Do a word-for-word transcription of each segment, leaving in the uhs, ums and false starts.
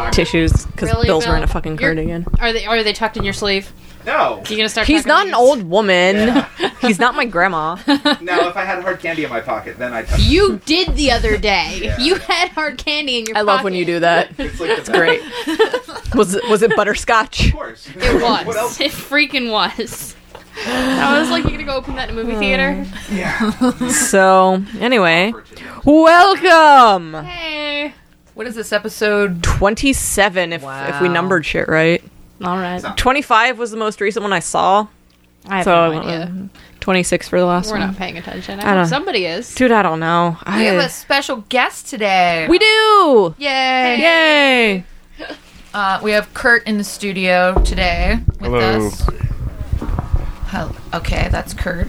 tissues because Really, Bill's Bill? wearing a fucking You're- cardigan. Are they are they tucked in your sleeve? No. You gonna start? He's tucking not an these? old woman. Yeah. He's not my grandma. Now, if I had hard candy in my pocket, then I'd touch You did the other day. Yeah. You had hard candy in your I pocket. love when you do that. it. It's like It's great. Was it, was it butterscotch? Of course. It What was. else? It freaking was. I was like, you gonna go open that in a movie theater? Yeah. So, anyway, welcome! Hey. What is this episode? twenty-seven, if, if we Wow. numbered shit right. All right. twenty-five was the most recent one I saw. I have So I no went idea. with twenty-six for the last We're one. not paying attention. I, I hope don't- somebody is. Dude, I don't know. I, We have a special guest today. we do! Yay! Yay! Uh, we have Kurt in the studio today with Hello. us. Hel- Okay, that's Kurt.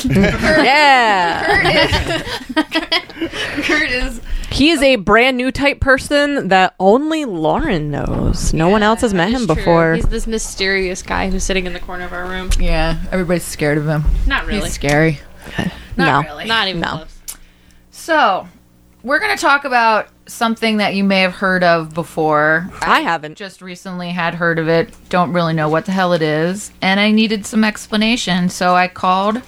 Yeah! Kurt is He is a brand new type person that only Lauren knows. No one else has met him It's true. before. He's this mysterious guy who's sitting in the corner of our room. yeah. Everybody's scared of him. Not really. He's scary. no. really. Not even No. close. So, we're gonna talk about something that you may have heard of before. I haven't. Just recently had heard of it. Don't really know what the hell it is, and I needed some explanation. So I called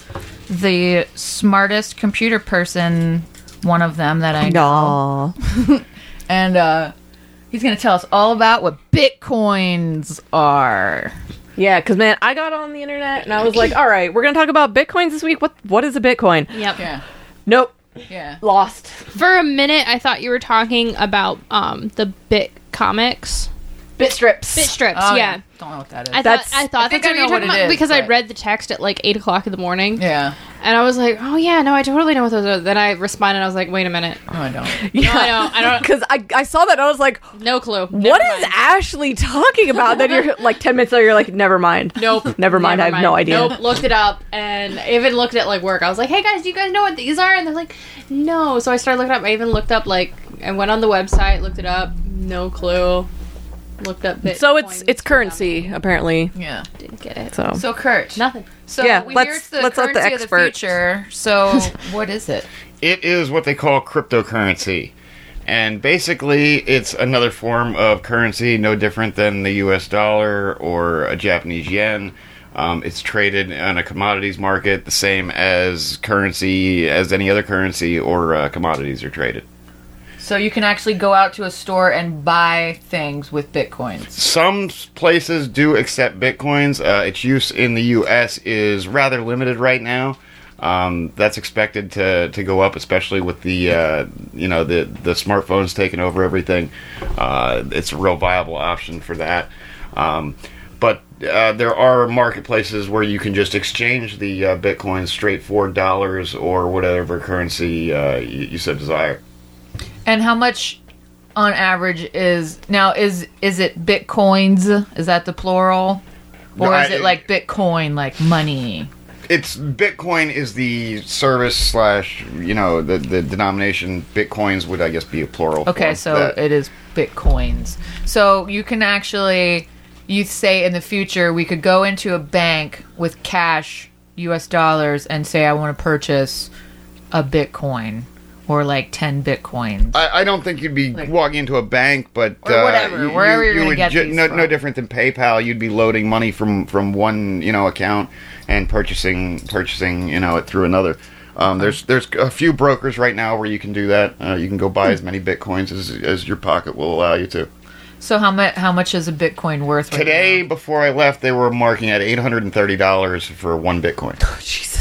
the smartest computer person, one of them that I know, Aw. and uh, he's gonna tell us all about what bitcoins are. Yeah, because, man, I got on the internet and I was like, all right, we're going to talk about Bitcoins this week. What What is a Bitcoin? Yep. Yeah, Nope. yeah. Lost. For a minute, I thought you were talking about um the Bit Comics. Bit strips. Bit strips, Oh, yeah. Don't know what that is. I That's- thought I thought I think that's I what you know were what talking it about is, because I but- read the text at like eight o'clock in the morning, yeah. and I was like, "Oh yeah, no, I totally know what those are." Then I responded, I was like, "Wait a minute, No, I don't. Yeah. No, I don't- I don't- Because I, I saw that and I was like, no clue." what Never is mind. Ashley talking about? Then you're like ten minutes later, you're like, never mind. Nope. Never mind, I have no idea. Nope. Looked it up and I even looked at like work. I was like, "Hey guys, do you guys know what these are?" And they're like, "No." So I started looking up. I even looked up like I went on the website, looked it up. No clue. Looked up. Bitcoin. So it's it's currency, apparently. Yeah. Didn't get it. So, So, Kurt. Nothing. So Yeah, we let's- hear it's the let's let the currency of the expert- future. So what is it? It is what they call cryptocurrency. And basically, it's another form of currency, no different than the U S dollar or a Japanese yen. Um, it's traded on a commodities market, the same as currency, as any other currency or uh, commodities are traded. So you can actually go out to a store and buy things with bitcoins. Some places do accept bitcoins. Uh, its use in the U S is rather limited right now. Um, that's expected to, to go up, especially with the uh, you know the the smartphones taking over everything. Uh, it's a real viable option for that. Um, but uh, there are marketplaces where you can just exchange the uh, bitcoins straight for dollars or whatever currency uh, you, you so desire. And how much on average is now is is it bitcoins? Is that the plural? Or No, is I- it like Bitcoin, like money? It's Bitcoin is the service slash you know the the denomination. Bitcoins would I guess be a plural. Okay, form so of that. it is bitcoins. So you can actually, you say in the future we could go into a bank with cash, U S dollars, and say I want to purchase a Bitcoin or like ten Bitcoins. I, I don't think you'd be Like- walking into a bank, but Or uh, whatever, you, wherever you, you're gonna would get ju- these no, from. no different than PayPal. You'd be loading money from, from one you know account and purchasing purchasing you know it through another. Um, there's there's a few brokers right now where you can do that. Uh, you can go buy as many bitcoins as as your pocket will allow you to. So how much how much is a Bitcoin worth right Today, now? before I left, they were marking at eight hundred and thirty dollars for one bitcoin. Jesus.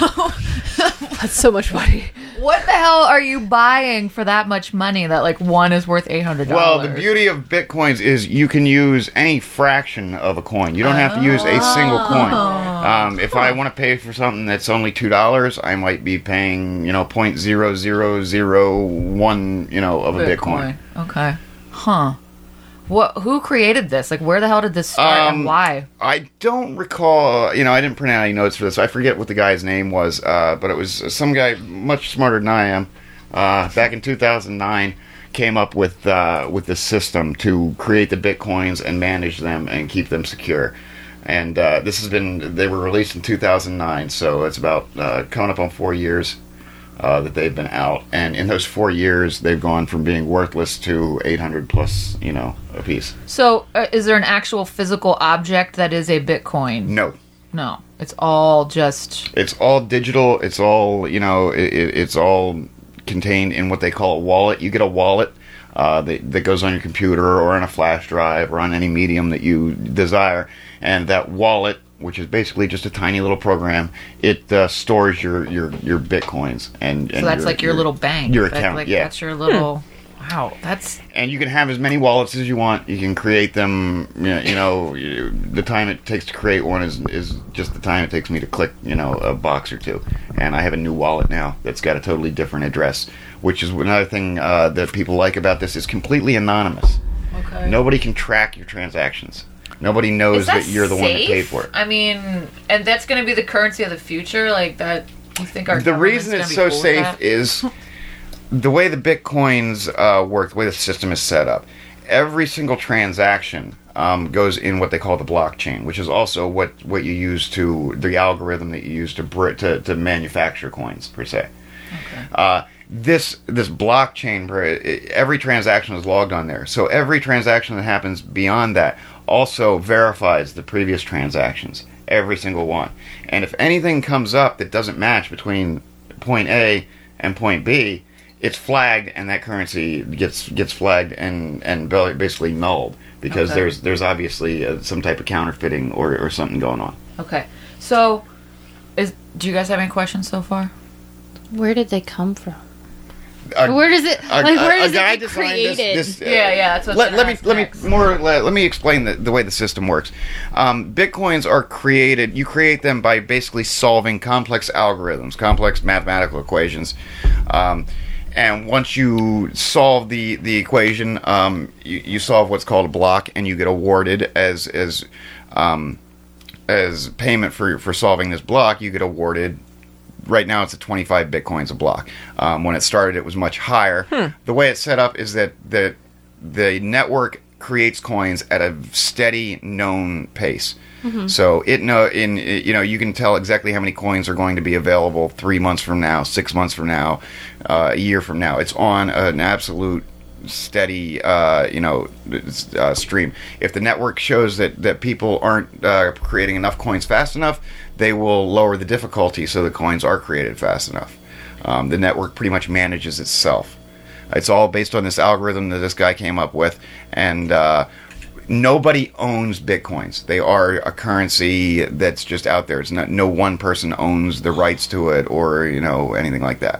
That's so much money. What the hell are you buying for that much money that like one is worth eight hundred Well, dollars? the beauty of bitcoins is you can use any fraction of a coin. You don't have to use a single coin. Um, if I want to pay for something that's only two dollars, I might be paying you know point zero zero zero one you know of a bitcoin. Okay. Huh. What? Who created this? Like, where the hell did this start Um, and why? I don't recall. You know, I didn't print out any notes for this. I forget what the guy's name was, uh, but it was some guy much smarter than I am. Uh, back in two thousand nine, came up with uh, with this system to create the bitcoins and manage them and keep them secure. And uh, this has been. They were released in two thousand nine, so it's about uh, coming up on four years. uh, that they've been out, and in those four years, they've gone from being worthless to eight hundred plus, you know, a piece. So, uh, is there an actual physical object that is a Bitcoin? No. No. It's all just... It's all digital. It's all, you know, it, it's all contained in what they call a wallet. You get a wallet uh, that, that goes on your computer or on a flash drive or on any medium that you desire. And that wallet, which is basically just a tiny little program, it uh, stores your, your, your Bitcoins. And, and so that's your, like your, your little bank. Your That- account, like, yeah. That's your little... Wow, that's... And you can have as many wallets as you want. You can create them, you know, you know you- the time it takes to create one is is just the time it takes me to click, you know, a box or two. And I have a new wallet now that's got a totally different address, which is another thing uh, that people like about this. It's completely anonymous. Okay. Nobody can track your transactions. Nobody knows Is that, that, you're the one that safe? paid for it. I mean, and that's going to be the currency of the future? Like, that... You think our The government's reason gonna it's be so cool with safe that? is the way the Bitcoins uh, work, the way the system is set up. Every single transaction um, goes in what they call the blockchain, which is also what, what you use to, the algorithm that you use to br- to, to manufacture coins, per se. Okay. Uh, this this blockchain, every transaction is logged on there. So every transaction that happens beyond that also verifies the previous transactions, every single one. And if anything comes up that doesn't match between point A and point B, it's flagged, and that currency gets gets flagged and and basically nulled because Okay. there's there's obviously uh, some type of counterfeiting or, or something going on. Okay. So, is do you guys have any questions so far? Where did they come from? A- Where does it a- like? Where a- a does guy it get designed created? This, this, uh, Yeah, yeah, that's what I let, was let gonna me ask let next. me more let, let me explain the, the way the system works. Um, Bitcoins are created. You create them by basically solving complex algorithms, complex mathematical equations. Um, and once you solve the the equation, um, you, you solve what's called a block, and you get awarded as as um, as payment for for solving this block. You get awarded. Right now, it's at twenty-five bitcoins a block. Um, when it started, it was much higher. The way it's set up is that the the network creates coins at a steady, known pace. So it know in you know you can tell exactly how many coins are going to be available three months from now, six months from now, uh, a year from now. It's on an absolute steady uh, you know uh, stream. If the network shows that that people aren't uh, creating enough coins fast enough, they will lower the difficulty so the coins are created fast enough. Um, the network pretty much manages itself. It's all based on this algorithm that this guy came up with, and uh, nobody owns bitcoins. They are a currency that's just out there. It's not no one person owns the rights to it or you know anything like that.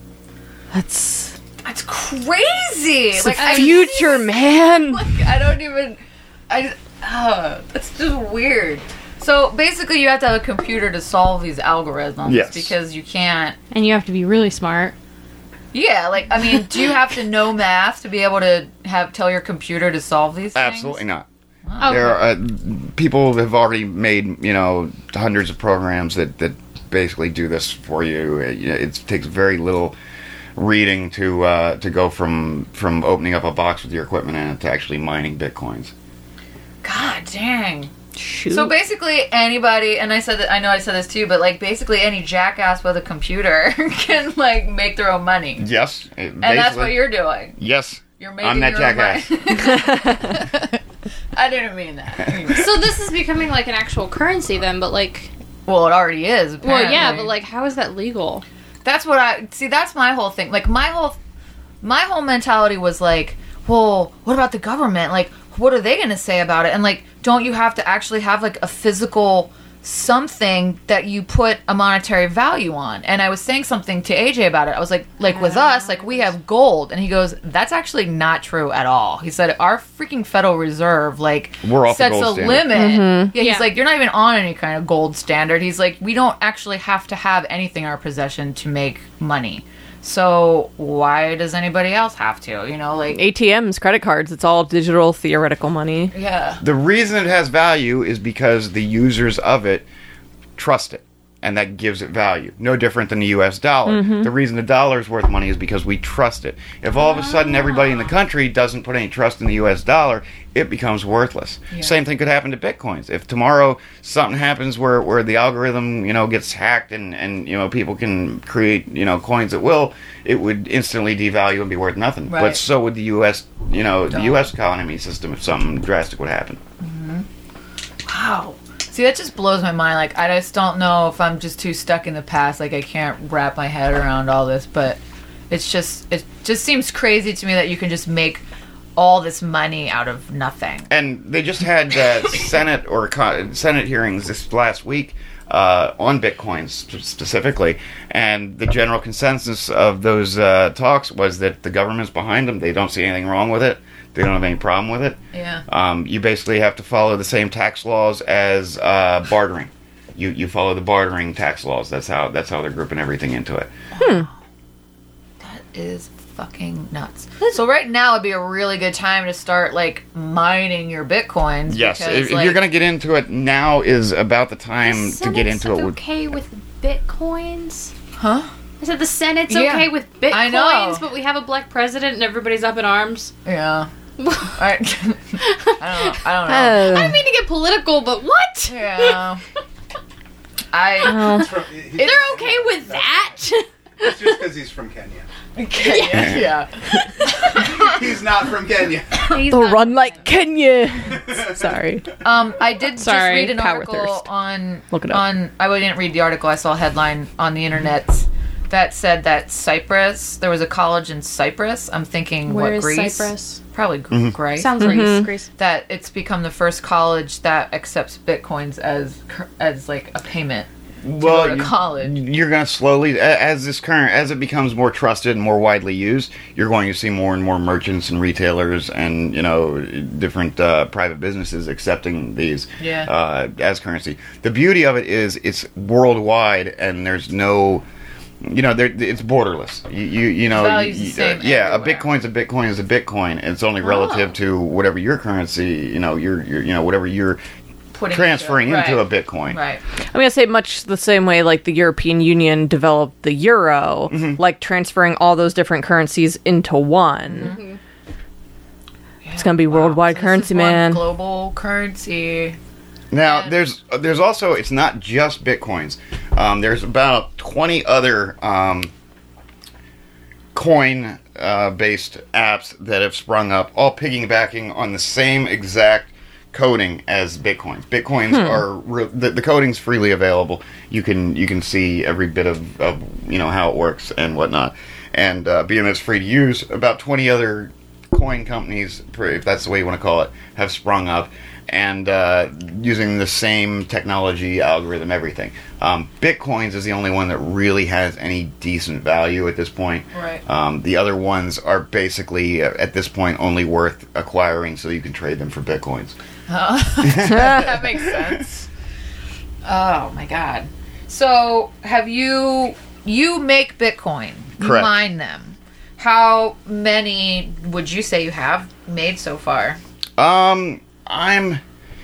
That's That's crazy. it's like the I future, man. Like, I don't even. I. Uh, it's just weird. So basically, you have to have a computer to solve these algorithms. Yes. Because you can't. And you have to be really smart. Yeah, like I mean, do you have to know math to be able to have tell your computer to solve these things? Absolutely not. Okay. There are uh, people have already made you know hundreds of programs that, that basically do this for you. It, it takes very little reading to uh, to go from from opening up a box with your equipment in it to actually mining bitcoins. God dang. Shoot. So basically, anybody, and I said that I know I said this too, but like basically any jackass with a computer can like make their own money, Yes, and that's what you're doing. Yes, You're making I'm that your jackass. own money. I didn't mean that. So this is becoming like an actual currency then, but like, Well, it already is. well, yeah, apparently. but like, how is that legal? That's what I see. That's my whole thing. Like my whole, my whole mentality was like, well, what about the government? Like, what are they going to say about it? And like, don't you have to actually have like a physical something that you put a monetary value on? And I was saying something to A J about it. I was like, like with us, like we have gold, and he goes, that's actually not true at all. He said our freaking Federal Reserve like We're off the sets gold a standard. limit. Yeah, he's Yeah. like, you're not even on any kind of gold standard. He's like, we don't actually have to have anything in our possession to make money. So why does anybody else have to? You know, like A T Ms, credit cards, it's all digital theoretical money. yeah. The reason it has value is because the users of it trust it. and that gives it value. No different than the U S dollar. The reason the dollar is worth money is because we trust it. If all of a sudden everybody in the country doesn't put any trust in the U S dollar, it becomes worthless. Yeah. Same thing could happen to Bitcoins. If tomorrow something happens where, where the algorithm, you know, gets hacked and, and, you know, people can create, you know, coins at will, it would instantly devalue and be worth nothing. Right. But so would the U S, you know, the Dollar. U S economy system if something drastic would happen. Wow. See, that just blows my mind. Like, I just don't know if I'm just too stuck in the past. Like, I can't wrap my head around all this. But it's just, it just seems crazy to me that you can just make all this money out of nothing. And they just had uh, Senate or co- Senate hearings this last week uh, on Bitcoin sp- specifically, and the general consensus of those uh, talks was that the government's behind them. They don't see anything wrong with it. They don't have any problem with it. Yeah. Um, you basically have to follow the same tax laws as uh, bartering. You you follow the bartering tax laws. That's how that's how they're grouping everything into it. That is fucking nuts. So right now would be a really good time to start, like, mining your Bitcoins. Yes, because, if, if like, you're going to get into it, now is about the time The to get Senate's into it. With, okay with Bitcoins? Huh? I said the Senate's Yeah, okay with Bitcoins, I know. but we have a black president and everybody's up in arms. Yeah. I, I don't know. I don't know. I Oh. don't mean to get political, but what? Yeah. I... Oh. It's from- he- They're okay with that? It's just because he's from Kenya. Kenya. Yeah. He's not from Kenya. He's The not- run like Kenya. Sorry. Um, I did just Sorry, read an power article thirst. on Look it up. on. I didn't read the article. I saw a headline on the internet that said that Cyprus. There was a college in Cyprus. I'm thinking Where what is Greece? Cyprus? Probably Gr- Greece. Sounds Mhm. Greece. Greece. that it's become the first college that accepts bitcoins as cur- as like a payment to well, go to you- college. you're going to slowly, a- as this current, as it becomes more trusted and more widely used, you're going to see more and more merchants and retailers and, you know, different uh, private businesses accepting these Yeah. uh, as currency. The beauty of it is it's worldwide and there's no, you know, there, it's borderless. You, you, you know, Value's the you- same uh, yeah, a everywhere. Bitcoin's a Bitcoin is a Bitcoin. It's only relative Oh. to whatever your currency, you know, your, your you know, whatever you're Putting transferring into, into a right. Bitcoin. Right. I'm going to say much the same way like the European Union developed the euro, like transferring all those different currencies into one. It's going to be worldwide So this currency, is one man. global currency. Now, And- there's there's also, it's not just Bitcoins. Um, there's about twenty other um, coin uh, based apps that have sprung up, all piggybacking on the same exact coding as Bitcoins. Bitcoins are re- the, the coding's freely available. You can you can see every bit of, of you know how it works and whatnot. And uh, being that it's free to use, about twenty other coin companies, if that's the way you want to call it, have sprung up and uh, using the same technology, algorithm, everything. Um, Bitcoins is the only one that really has any decent value at this point. Right. Um, the other ones are basically, uh, at this point, only worth acquiring so you can trade them for Bitcoins. That makes sense. Oh my god. So, have you you make Bitcoin? You Correct. mine them. How many would you say you have made so far? Um, I'm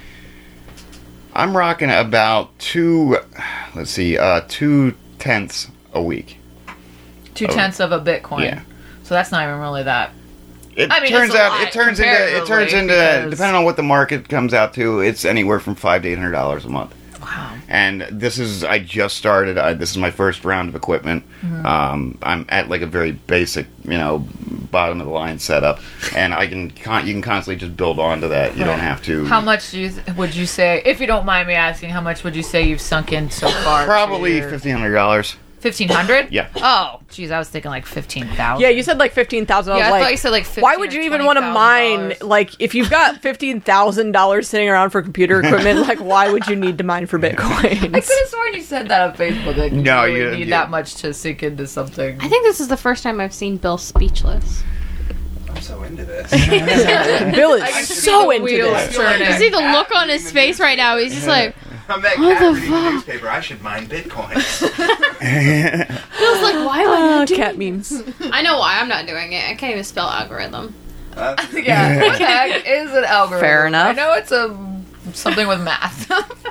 I'm rocking about two. Let's see, uh, two tenths a week. Two tenths of a Bitcoin. Yeah. So that's not even really that. It I mean, turns it's a out lot it turns into it turns comparatively, into because- depending on what the market comes out to, it's anywhere from five to eight hundred dollars a month. Wow. And this is I just started. I, this is my first round of equipment. Mm-hmm. Um, I'm at like a very basic, you know, bottom of the line setup, and I can con- you can constantly just build onto that. You don't Right. have to. How much do you th- would you say, if you don't mind me asking, how much would you say you've sunk in so far? Probably fifteen hundred dollars. fifteen hundred. Yeah. Oh, geez, I was thinking like fifteen thousand. Yeah, you said like fifteen thousand. Yeah, I I was like, thought you said like fifteen. why would you even want to mine? Like, if you've got fifteen thousand dollars sitting around for computer equipment, like, why would you need to mine for I could bitcoins? have sworn you said that on Facebook. Like, you No, really you- need you- that much to sink into something. I think this is the first time I've seen Bill speechless. I'm so into this. Bill I is can see so the into wheels this. turning. You see the look on his face right now. He's just like, I'm that What cat the reading the fuck? newspaper. I should mine Bitcoin. Bill's like, why am I Oh, not doing cat memes. I know why I'm not doing it. I can't even spell algorithm. Uh, Yeah, what the heck is an algorithm? Fair enough. I know it's a something with math.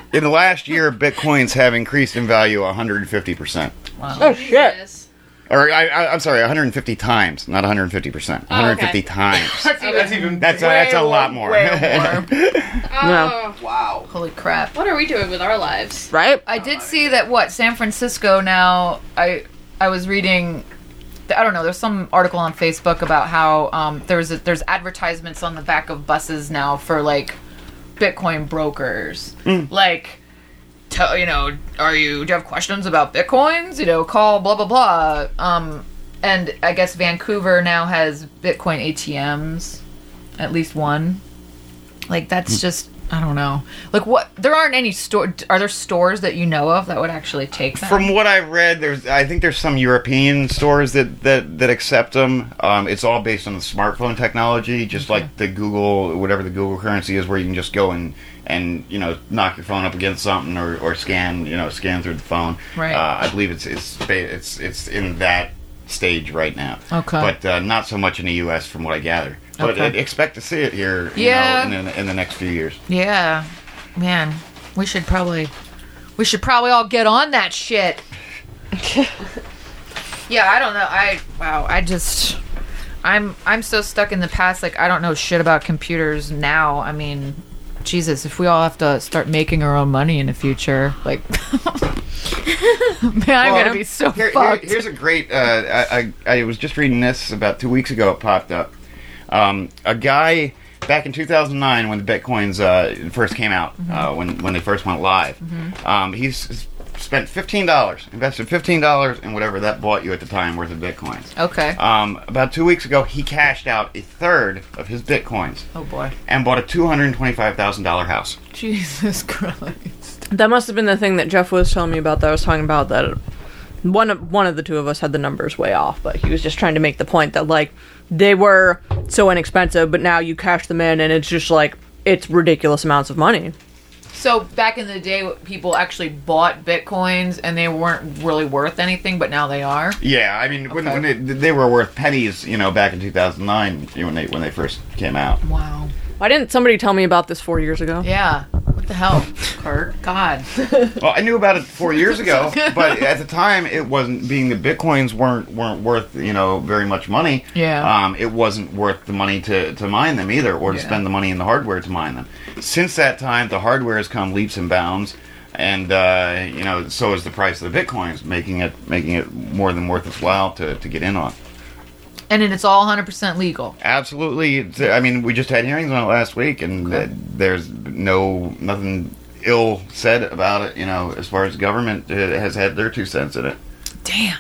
In the last year, bitcoins have increased in value one hundred fifty percent. Oh shit! Yes. Or I, I, I'm sorry, one hundred fifty times, not one hundred fifty percent. Oh, one hundred fifty okay. times. That's Oh, that's even. That's a, way that's a lot more. way more. Oh, Wow. Holy crap. what are we doing with our lives? Right? I did see that what San Francisco now. I I was reading. I don't know. There's some article on Facebook about how um, there's a, there's advertisements on the back of buses now for like Bitcoin brokers. Like, tell you know, are you do you have questions about Bitcoins? You know, call blah blah blah. Um, and I guess Vancouver now has Bitcoin A T Ms, at least one. Like that's just. I don't know. Like what? There aren't any store. Are there stores that you know of that would actually take them? From what I've read, there's I think there's some European stores that that, that accept them. Um, it's all based on the smartphone technology, just Okay. like the Google, whatever the Google currency is, where you can just go and and you know knock your phone up against something or, or scan you know scan through the phone. Right. Uh, I believe it's it's ba- it's it's in that stage right now. Okay. But uh, not so much in the U S from what I gather. But Okay. uh, expect to see it here. You Yeah. know, in, the, in the next few years. Yeah, man, we should probably, we should probably all get on that shit. Yeah, I don't know. I wow, I just, I'm I'm so stuck in the past. Like I don't know shit about computers now. I mean, Jesus, if we all have to start making our own money in the future, like, man, I'm Well, gonna be so here- here- fucked. here's a great. Uh, I, I I was just reading this about two weeks ago. It popped up. Um, a guy back in two thousand nine when the bitcoins uh, first came out, Mm-hmm. uh, when when they first went live, um, he's spent fifteen dollars, invested fifteen dollars in whatever that bought you at the time worth of bitcoins. Okay. Um, about two weeks ago, he cashed out a third of his bitcoins Oh boy. and bought a two hundred twenty-five thousand dollar house. Jesus Christ. That must have been the thing that Jeff was telling me about. That I was talking about that one of one of the two of us had the numbers way off, but he was just trying to make the point that like they were so inexpensive, but now you cash them in and it's just like it's ridiculous amounts of money. So back in the day, people actually bought bitcoins and they weren't really worth anything, but now they are. Yeah, I mean, when, Okay. when they, they were worth pennies, you know, back in two thousand nine, you know, when they when they first came out. Wow. Why didn't somebody tell me about this four years ago? Yeah. What the hell, Kurt? God. Well, I knew about it four years ago, but at the time, it wasn't. Being the bitcoins weren't weren't worth you know very much money. Yeah. Um, it wasn't worth the money to, to mine them either, or to Yeah. spend the money in the hardware to mine them. Since that time, the hardware has come leaps and bounds, and uh, you know, so is the price of the bitcoins, making it making it more than worth its while to, to get in on. And then it's all one hundred percent legal. Absolutely. It's- I mean, we just had hearings on it last week, and Okay. uh, there's no nothing ill said about it. You know, as far as government uh, has had their two cents in it. Damn.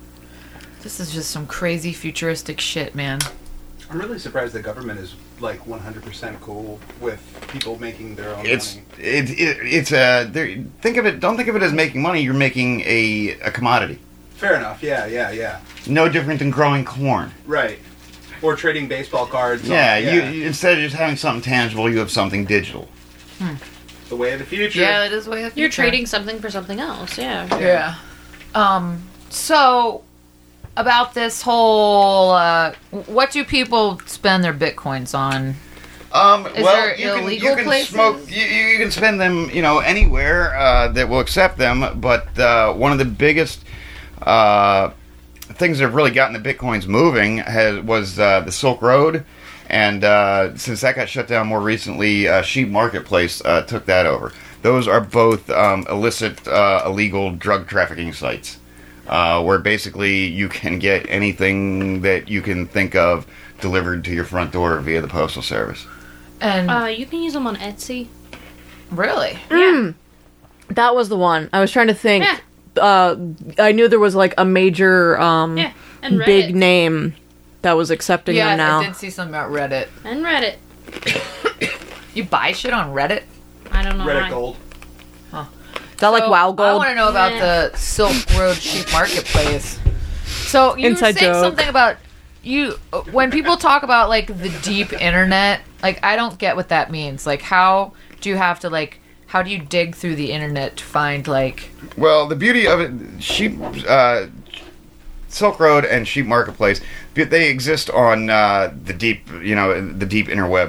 This is just some crazy futuristic shit, man. I'm really surprised the government is like one hundred percent cool with people making their own It's money. it, it it's a there- think of it. Don't think of it as making money. You're making a a commodity. Fair enough. Yeah, yeah, yeah. No different than growing corn. Right. Or trading baseball cards. on- Yeah, You, you instead of just having something tangible, you have something digital. the way of the future. Yeah, that is way of You're future. trading something for something else, yeah. Yeah. Um. So, about this whole, uh, what do people spend their bitcoins on? Um, Is well, there you can, illegal you can places? smoke. You, you can spend them, you know, anywhere uh, that will accept them. But uh, one of the biggest uh, things that have really gotten the bitcoins moving has was uh, the Silk Road, and uh, since that got shut down more recently, uh, Sheep Marketplace uh, took that over. Those are both um, illicit, uh, illegal drug trafficking sites, uh, where basically you can get anything that you can think of delivered to your front door via the postal service. And Uh, you can use them on Etsy. really, That was the one. I was trying to think. Yeah. Uh, I knew there was like a major um, Yeah, and Reddit. big name that was accepting yeah, them now. I did see something about Reddit. And Reddit. You buy shit on Reddit? I don't know Reddit why. Gold. Is that like So, Wow I Gold? want to know about Yeah. the Silk Road Sheep Marketplace. So you Inside were saying joke. something about you when people talk about like the deep internet. Like I don't get what that means. Like how do you have to like how do you dig through the internet to find like Well, the beauty of it, sheep, uh, Silk Road and Sheep Marketplace, they exist on uh, the deep, you know, the deep interweb.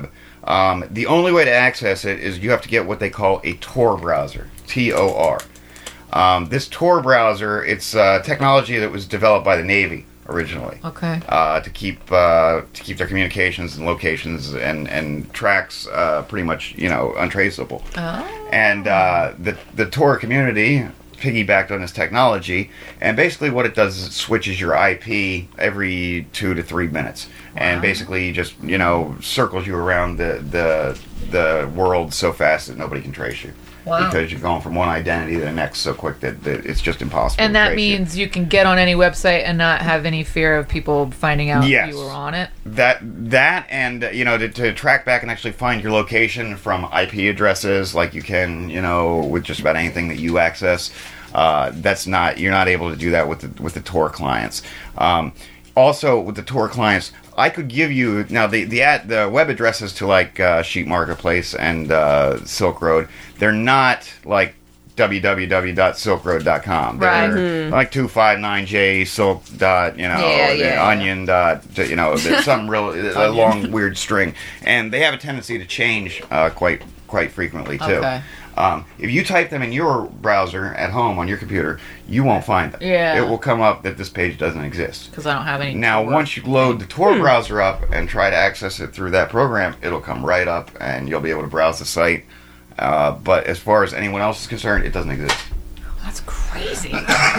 Um, the only way to access it is you have to get what they call a Tor browser, T O R. Um, this Tor browser, it's uh, technology that was developed by the Navy originally. Okay. Uh, to keep uh, to keep their communications and locations and and tracks uh, pretty much, you know, untraceable. Oh. And uh, the the Tor community piggybacked on this technology, and basically what it does is it switches your I P every two to three minutes, and Wow. basically just, you know, circles you around the the the world so fast that nobody can trace you. Wow. Because you're going from one identity to the next so quick that, that it's just impossible. And to that trace you. means you can get on any website and not have any fear of people finding out Yes. you were on it. That that and uh, you know to, to track back and actually find your location from I P addresses like you can, you know, with just about anything that you access. Uh, that's not you're not able to do that with the with the Tor clients. Um, also with the Tor clients, I could give you now the the ad, the web addresses to like uh, Sheet Marketplace and uh, Silk Road. They're not like w w w dot silk road dot com. Right. They're like two five nine j silk dot, you know, Yeah, the yeah. onion dot, you know, there's some real a long weird string, and they have a tendency to change uh, quite quite frequently too. Okay. Um, if you type them in your browser at home on your computer, you won't find them. Yeah. It will come up that this page doesn't exist. Because I don't have any. Now, Tor. once you load the Tor browser up and try to access it through that program, it'll come right up and you'll be able to browse the site. Uh, but as far as anyone else is concerned, it doesn't exist. That's crazy.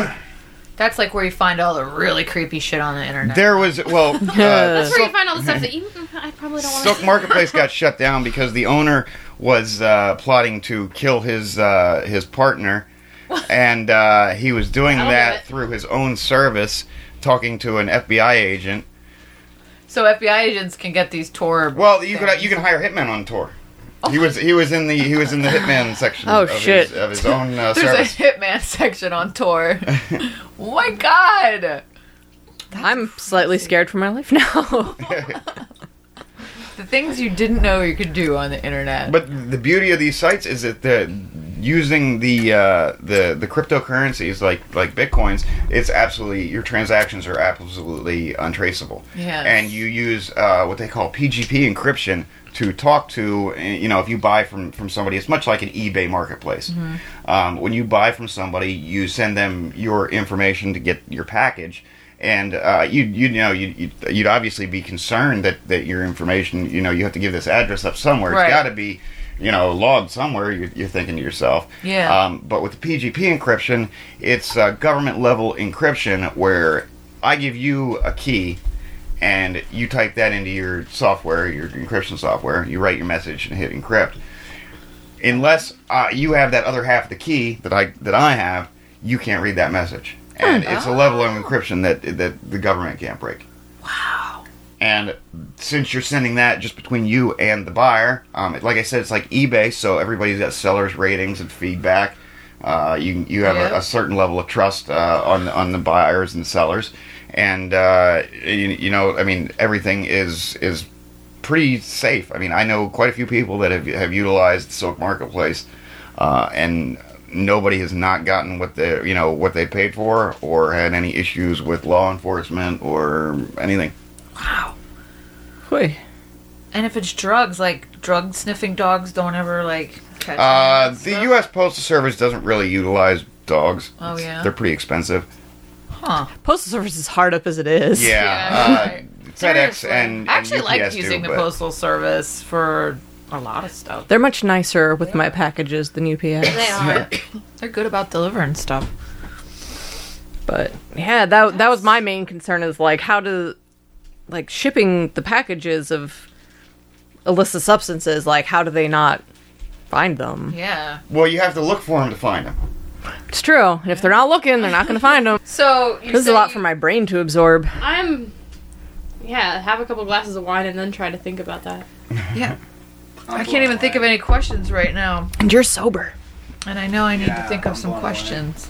That's like where you find all the really creepy shit on the internet. There was, well, uh, That's where you Silk, find all the stuff that you. I probably don't want Silk Marketplace got shut down because the owner was uh, plotting to kill his uh, his partner, and uh, he was doing That'll do that it. through his own service, talking to an F B I agent. So F B I agents can get these Tor. Well, you things. could you can hire hitmen on Tor. He was he was in the he was in the hitman section Oh, of, shit. His, of his own uh, There's service. a Hitman section on Tor. Oh my god! I'm slightly scared for my life now. The things you didn't know you could do on the internet. But the beauty of these sites is that the using the uh, the the cryptocurrencies like like bitcoins, it's absolutely your transactions are absolutely untraceable. Yes. And you use uh, what they call P G P encryption to talk to, you know, if you buy from, from somebody, it's much like an eBay marketplace. Mm-hmm. Um, when you buy from somebody, you send them your information to get your package, and uh, you you know you you'd, you'd obviously be concerned that, that your information, you know, you have to give this address up somewhere. Right. It's got to be, you know, logged somewhere. You're, you're thinking to yourself. Yeah. Um, but with the P G P encryption, it's uh, government level encryption where I give you a key. And you type that into your software, your encryption software. You write your message and hit encrypt. Unless uh, you have that other half of the key that I that I have, you can't read that message. And it's a level of encryption that that the government can't break. wow. And since you're sending that just between you and the buyer, um, like I said, it's like eBay, so everybody's got sellers' ratings and feedback. Uh, you you have Yeah. a, a certain level of trust uh, on on the buyers and sellers. And uh, you, you know, I mean, everything is is pretty safe. I mean, I know quite a few people that have have utilized Silk Marketplace, uh, and nobody has not gotten what they you know what they paid for, or had any issues with law enforcement or anything. Wow. Whey. And if it's drugs, like drug sniffing dogs don't ever like catch Uh, them and the stuff? U S Postal Service doesn't really utilize dogs. Oh, It's- yeah? they're pretty expensive. Huh. Postal Service is hard up as it is. Yeah, Yeah, uh, right. FedEx Seriously. and, I actually and U P S like using do, the but- postal service for a lot of stuff. They're much nicer with my packages than U P S. They are. They're good about delivering stuff. But yeah, that that was my main concern is like how to like shipping the packages of illicit substances, like how do they not find them? Yeah. Well, you have to look for them to find them. It's true. And if they're not looking, they're not going to find them. So you This is say a lot you- for my brain to absorb. I'm. Yeah, have a couple glasses of wine and then try to think about that. Yeah. I can't even think of any questions right now, And you're sober. and I know I need Yeah, to think of I'm some blown away. questions.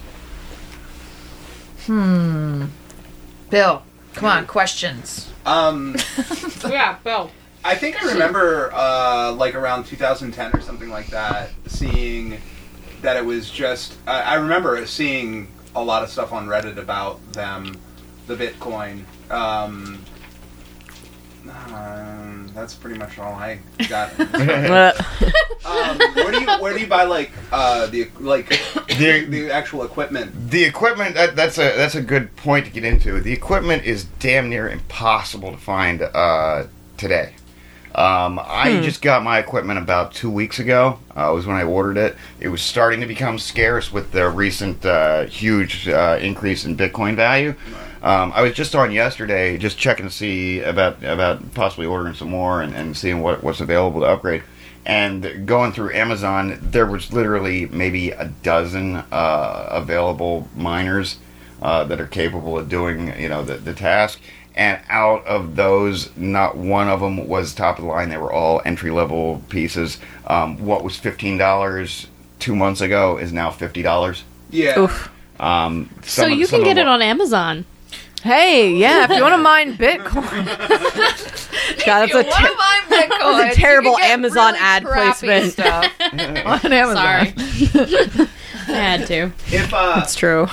Hmm. Bill, come on, questions. Um, Yeah, Bill. I think I remember, uh, like around two thousand ten or something like that, seeing that it was just. I I remember seeing a lot of stuff on Reddit about them, the Bitcoin. Um, um, that's pretty much all I got. Uh, um, where do you where do you buy like uh, the like The- the actual equipment? The equipment that, that's a that's a good point to get into. The equipment is damn near impossible to find uh, today. Um, I Hmm. just got my equipment about two weeks ago. Uh, was when I ordered it. It was starting to become scarce with the recent uh, huge uh, increase in Bitcoin value. Um, I was just on yesterday, just checking to see about about possibly ordering some more and, and seeing what what's available to upgrade. And going through Amazon, there was literally maybe a dozen uh, available miners uh, that are capable of doing, you know, the, the task. And out of those, not one of them was top of the line. They were all entry level pieces. Um, what was fifteen dollars two months ago is now fifty dollars. Yeah. oof. Um, So some of- you some can of get it them- on Amazon. Hey, yeah, if you want to mine Bitcoin. God, that's a, If you wanna ter- buy Bitcoin, that's a terrible you can get Amazon really ad crappy placement. stuff on Amazon. Sorry. I had to. If uh, It's true.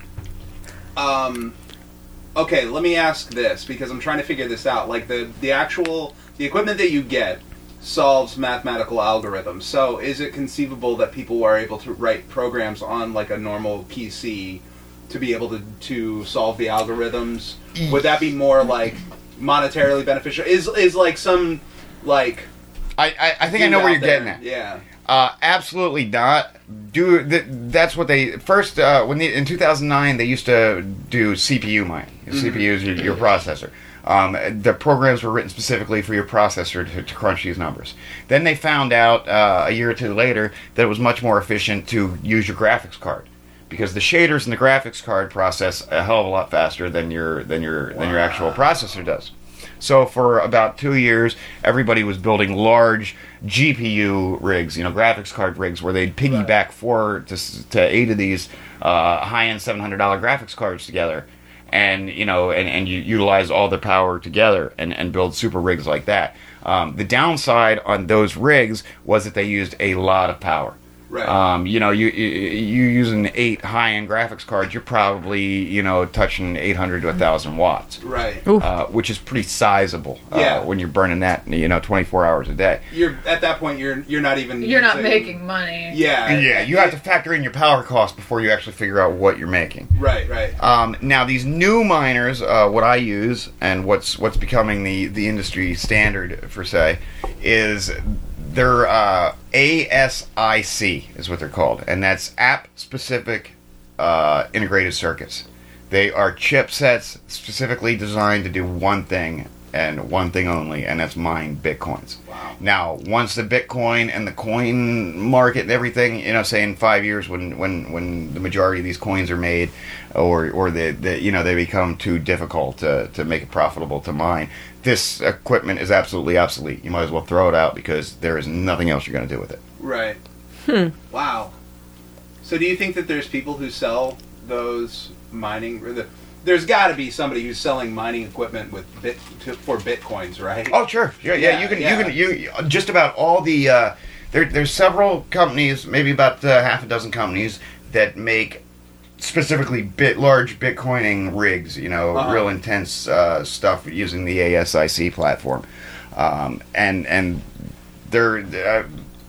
um, okay, let me ask this because I'm trying to figure this out. Like the the actual the equipment that you get solves mathematical algorithms. So is it conceivable that people are able to write programs on like a normal P C to be able to to solve the algorithms? Would that be more like monetarily beneficial? Is is like some like I, I, I think I dude know where out you're there- getting at. Yeah. Uh, absolutely not. Do th- that's what they first uh, when they, in two thousand nine they used to do C P U mining. Mm-hmm. C P U is your, your processor. Um, the programs were written specifically for your processor to, to crunch these numbers. Then they found out uh, a year or two later that it was much more efficient to use your graphics card because the shaders in the graphics card process a hell of a lot faster than your than your than your actual processor does. So for about two years, everybody was building large G P U rigs, you know, graphics card rigs, where they'd piggyback four to, s- to eight of these uh, high-end seven hundred dollars graphics cards together, and you know, and, and you utilize all the power together and, and build super rigs like that. Um, the downside on those rigs was that they used a lot of power. Right. Um, you know, you you you using eight high-end graphics cards, you're probably you know touching eight hundred to a thousand watts. Right. Oof. Uh, which is pretty sizable uh, Yeah. when you're burning that, you know, twenty-four hours a day. You're at that point. You're you're not even. You're not using- making money. Yeah. Yeah, you have to factor in your power costs before you actually figure out what you're making. Right. Right. Um, now, these new miners, uh, what I use and what's what's becoming the, the industry standard, per se, is they're uh, A S I C is what they're called, and that's app-specific uh, integrated circuits. They are chipsets specifically designed to do one thing and one thing only, and that's mine Bitcoins. Wow. Now, once the Bitcoin and the coin market and everything, you know, say in five years when, when, when the majority of these coins are made, or or the, the you know they become too difficult to, to make it profitable to mine, this equipment is absolutely obsolete. You might as well throw it out because there is nothing else you're going to do with it. Right. Hmm. Wow. So do you think that there's people who sell those mining? Or the, there's got to be somebody who's selling mining equipment with bit to, for bitcoins, right? Oh, sure. Yeah, yeah. Yeah, you can, yeah. you can, you just about all the. Uh, there, there's several companies, maybe about uh, half a dozen companies that make specifically bit large Bitcoining rigs. You know, Uh-huh. real intense uh, stuff using the A S I C platform, um, and and they're. Uh,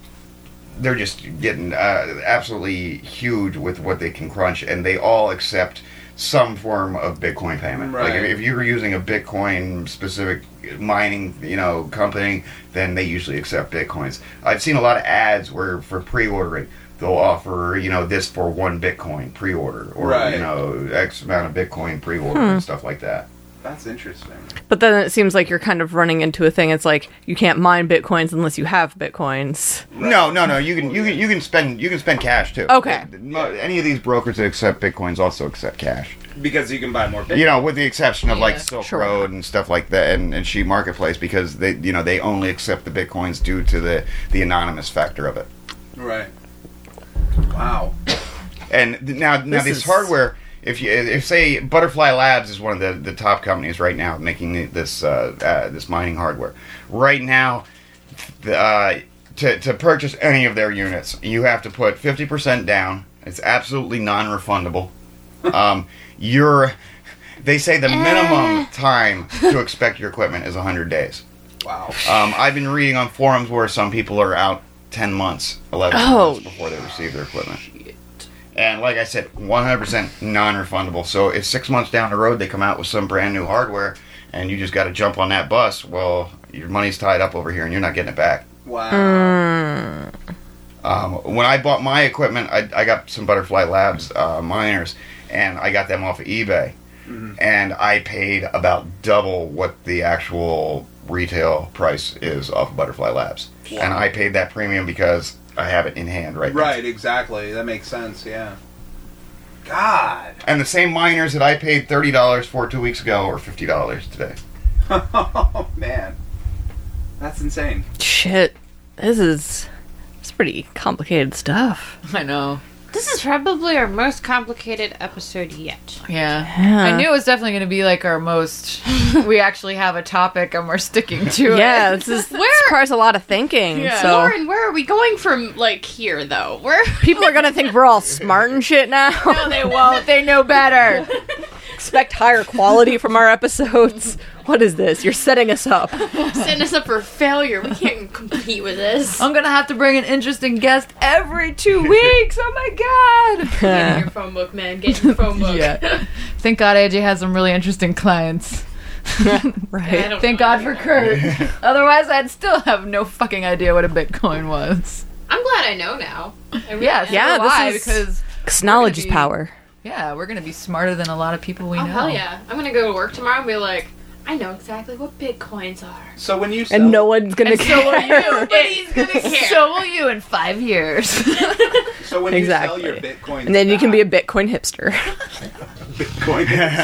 they're just getting uh, absolutely huge with what they can crunch, and they all accept some form of Bitcoin payment. Like Right. if, if you're using a Bitcoin specific mining, you know, company, then they usually accept Bitcoins. I've seen a lot of ads where for pre-ordering, they'll offer, you know, this for one Bitcoin pre-order, or Right. you know, X amount of Bitcoin pre-order and stuff like that. That's interesting. But then it seems like you're kind of running into a thing. It's like you can't mine bitcoins unless you have bitcoins. No, no, no. You can you can you can spend you can spend cash too. Okay. Mo- Any of these brokers that accept Bitcoins also accept cash. Because you can buy more bitcoins. You know, with the exception of like Yeah. Silk Sure. Road and stuff like that, and, and Sheet Marketplace, because they, you know, they only accept the bitcoins due to the the anonymous factor of it. Right. Wow. And th- now, now This this is- hardware, if you if say Butterfly Labs is one of the, the top companies right now making the- this uh, uh, this mining hardware. Right now, the, uh, to to purchase any of their units, you have to put fifty percent down. It's absolutely non-refundable. um, you're they say the minimum time to expect your equipment is one hundred days. Wow. Um, I've been reading on forums where some people are out ten months, eleven Oh. months before they receive their equipment. And like I said, one hundred percent non-refundable. So if six months down the road they come out with some brand new hardware and you just got to jump on that bus, well, your money's tied up over here and you're not getting it back. Wow. Mm. Um, when I bought my equipment, I, I got some Butterfly Labs uh, miners, and I got them off of eBay. Mhm. And I paid about double what the actual retail price is off of Butterfly Labs. Wow. And I paid that premium because I have it in hand right now. Right, exactly. That makes sense, yeah. God. And the same miners that I paid thirty dollars for two weeks ago are fifty dollars today. Oh, man. That's insane. Shit. This is... It's pretty complicated stuff. I know. This is probably our most complicated episode yet. Yeah. Yeah. I knew it was definitely going to be like our most. We actually have a topic and we're sticking to it. Yeah, this is Where- this requires a lot of thinking. Yeah. So Lauren, where are we going from, like, here, though? Where? people are gonna think we're all smart and shit now. No, they won't. They know better. Expect higher quality from our episodes. What is this? You're setting us up. Setting us up for failure. We can't compete with this. I'm going to have to bring an interesting guest every two weeks. Oh my God. Get in your phone book, man. Get in your phone book. Yeah. Thank God A J has some really interesting clients. I Right. don't Thank know. God for Kurt. Otherwise, I'd still have no fucking idea what a Bitcoin was. I'm glad I know now. I really Yeah, am. Yeah, so this why? is- Because Because knowledge is We're gonna be- power. yeah, we're gonna be smarter than a lot of people we Oh, know. hell yeah. I'm gonna go to work tomorrow and be like, I know exactly what Bitcoins are. So when you sell... And no one's gonna And so will care. you. Nobody's gonna care. So will you in five years. So when Exactly. you sell your Bitcoin... And then you can be a Bitcoin hipster. Bitcoin...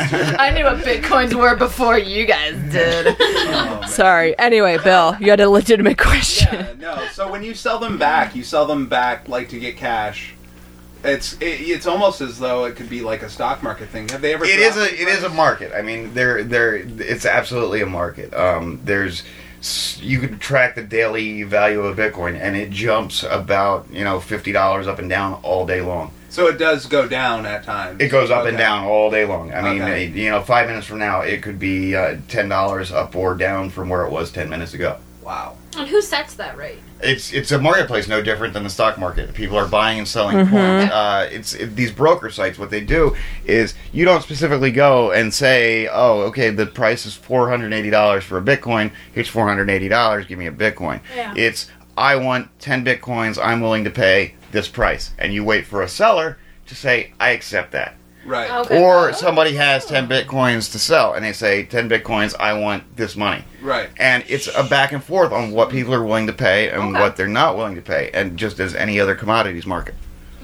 I knew what Bitcoins were before you guys did. Oh, man. Sorry. Anyway, Bill, you had a legitimate question. Yeah, no. So when you sell them back, you sell them back like to get cash. It's it, it's almost as though it could be like a stock market thing. Have they ever? It is dropped a it is a market. I mean, there there it's absolutely a market. Um, there's s- you could track the daily value of Bitcoin, and it jumps about you know fifty dollars up and down all day long. So it does go down at times. It goes up and Okay. down all day long. I mean, Okay. uh, you know, five minutes from now, it could be uh, ten dollars up or down from where it was ten minutes ago. Wow. And who sets that rate? It's it's a marketplace, no different than the stock market. People are buying and selling coins. Uh, it's it, these broker sites. What they do is you don't specifically go and say, "Oh, okay, the price is four hundred eighty dollars for a Bitcoin. Here's four hundred eighty dollars. Give me a Bitcoin." Yeah. It's I want ten Bitcoins. I'm willing to pay this price, and you wait for a seller to say, "I accept that." Right. Okay. Or somebody has ten Bitcoins to sell, and they say, ten Bitcoins. I want this money. Right. And it's a back and forth on what people are willing to pay and Okay. what they're not willing to pay, and just as any other commodities market.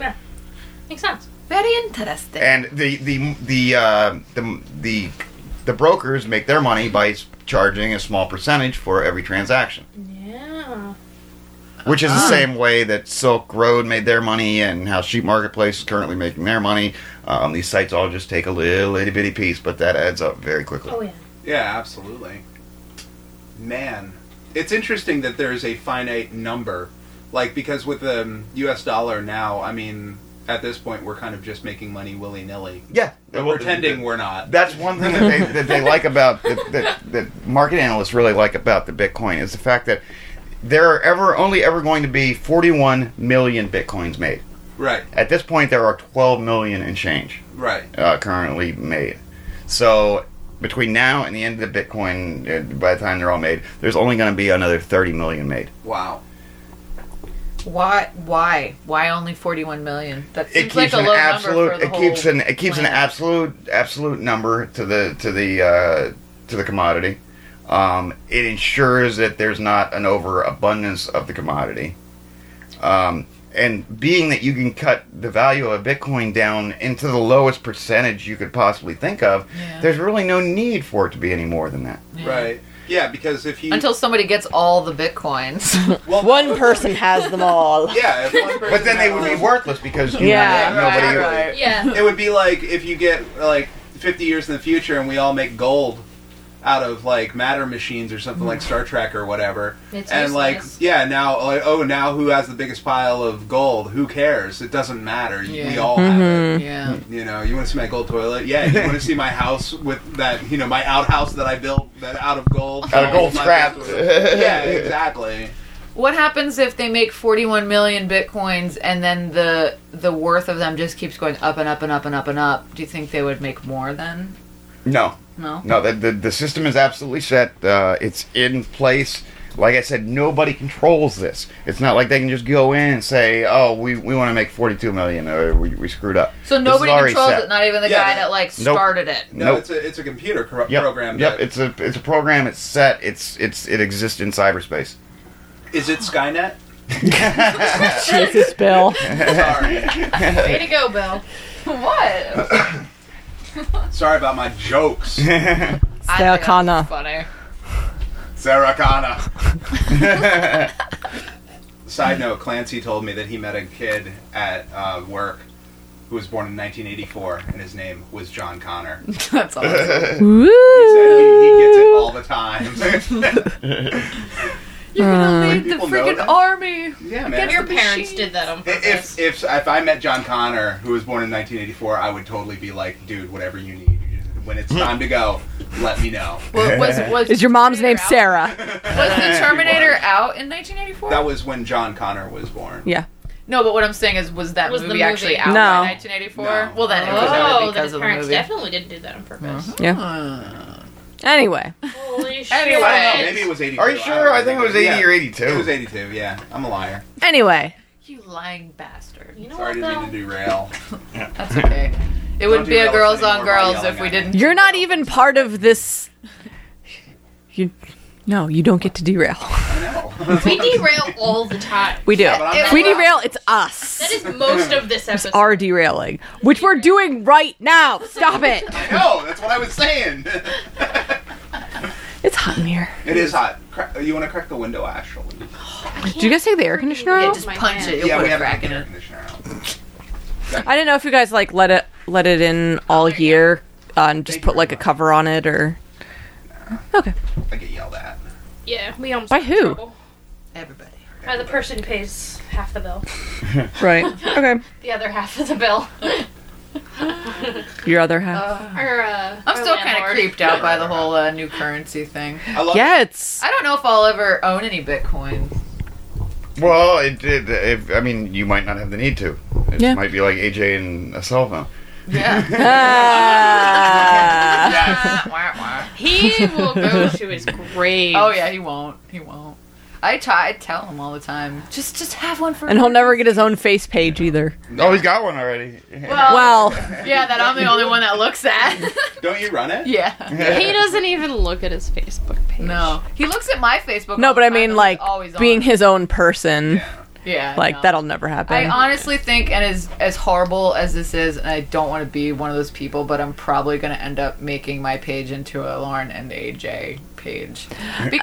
Makes sense. Very interesting. And the the the uh, the the the brokers make their money by s- charging a small percentage for every transaction, Yeah. which is the Ah. same way that Silk Road made their money and how Sheep Marketplace is currently making their money. Um, these sites all just take a little itty bitty piece, but that adds up very quickly. Oh, yeah. Yeah, absolutely. Man, it's interesting that there's a finite number, like because with the um, U S dollar now, I mean, at this point we're kind of just making money willy nilly, Yeah, well, pretending we're not. That's one thing that they, that they like about that, that, that market analysts really like about the Bitcoin is the fact that there are ever only ever going to be forty-one million Bitcoins made. Right. At this point, there are twelve million and change Right. uh, currently made. So between now and the end of the Bitcoin, uh, by the time they're all made, there's only going to be another thirty million made. Wow. Why? Why? Why only forty-one million? That It seems keeps like a an low absolute. number for the It keeps whole an. It keeps an planet. absolute absolute number to the to the uh, to the commodity. Um, it ensures that there's not an overabundance of the commodity. Um, and being that you can cut the value of Bitcoin down into the lowest percentage you could possibly think of, Yeah. there's really no need for it to be any more than that. Yeah. Right. Yeah, because if you Until somebody gets all the bitcoins. well, One person has them all. yeah, if one person But then they had would be one- worthless because you Yeah, know, nobody. right, right. Yeah. It would be like if you get like fifty years in the future and we all make gold, out of like matter machines or something like Star Trek or whatever. It's and like, useless. yeah, now like, oh, now who has the biggest pile of gold? Who cares? It doesn't matter. We Yeah. all have it. Yeah. You know, you want to see my gold toilet? Yeah. You want to see my house with that? You know, my outhouse that I built that out of gold. Out of gold My scrap. gold toilet. Yeah, exactly. What happens if they make forty-one million bitcoins and then the the worth of them just keeps going up and up and up and up and up? Do you think they would make more then? No. No. No, the, the, the system is absolutely set. Uh, it's in place. Like I said, nobody controls this. It's not like they can just go in and say, oh, we, we want to make forty-two million or we, we screwed up. So This is nobody already controls set. it, not even the Yeah. guy that like Nope. started it. No, Nope. it's a it's a computer cor- Yep. program. Yep. That, It's a it's a program. It's set. It's it's it exists in cyberspace. is it Skynet? Jesus, Bill. Sorry, Way to go, Bill. What? sorry about my jokes. Sarah Connor. Funny. Sarah Connor. Side note: Clancy told me that he met a kid at uh, work who was born in nineteen eighty-four, and his name was John Connor. He That's awesome. Woo! said he, he gets it all the time. You're gonna Uh, lead the People know freaking that. army. Yeah, man. Your the parents machine. did that on purpose. If, if if I met John Connor, who was born in nineteen eighty-four, I would totally be like, dude, whatever you need. When it's time to go, let me know. Well, was, was Is your mom's name Terminator out? Sarah? Was the Terminator out in nineteen eighty-four? That was when John Connor was born. Yeah. No, but what I'm saying is, was that Was the movie, movie- actually out No. by nineteen eighty-four? No. Well, then it was Oh, out then because his of the parents movie. definitely didn't do that on purpose. Yeah. Uh, Anyway. Holy shit. Anyway. I don't know. Maybe it was eighty-two. Are you sure? I think it was eighty or eighty-two. It was eighty-two. Yeah, I'm a liar. Anyway. you lying bastard. You know Sorry, what, didn't mean Bill? to derail. That's okay. It Don't would be a derail us girls on anymore by girls yelling if we at me. didn't. You're not even part of this. You. No, you don't get to derail. I know. We derail all the time. We do. but I'm If not we allowed- derail, it's us. That is most of this episode. Our derailing. Which we're doing right now. Stop it. I know. That's what I was saying. It's hot in here. It is hot. Cra- You want to crack the window, Ashley? Did you guys take the air conditioner Yeah, out? just My punch hand. it. You'll yeah, put we a have crack the in air it. conditioner out. I didn't know if you guys like let it let it in all year uh, and just Thank put you like very a much. cover on it or. Okay. I get yelled at. Yeah, we almost By got in who? trouble. Everybody. By the person who pays half the bill. Right. Okay. The other half of the bill. Your other half. Our, uh, I'm our still kind of landlord. creeped out by the whole uh, new currency thing. I love. yeah, it's. I don't know if I'll ever own any Bitcoin. Well, it, it, if, I mean, you might not have the need to. It Yeah. might be like A J and a cell phone. Yeah. Ah. Wah, wah. He will go to his grave. Oh yeah, he won't. He won't. I try. I tell him all the time. Just, just have one for. And he'll never get his own face page either. Oh, he's got one already. Well, Well, yeah, that I'm the only one that looks at. Don't you run it? Yeah. He doesn't even look at his Facebook page. No, he looks at my Facebook. no, all but the I time, mean, though. like, He's always on. being his own person, Yeah. Yeah, like, no. that'll never happen. I honestly think, and as as horrible as this is, and I don't want to be one of those people, but I'm probably going to end up making my page into a Lauren and A J page. Because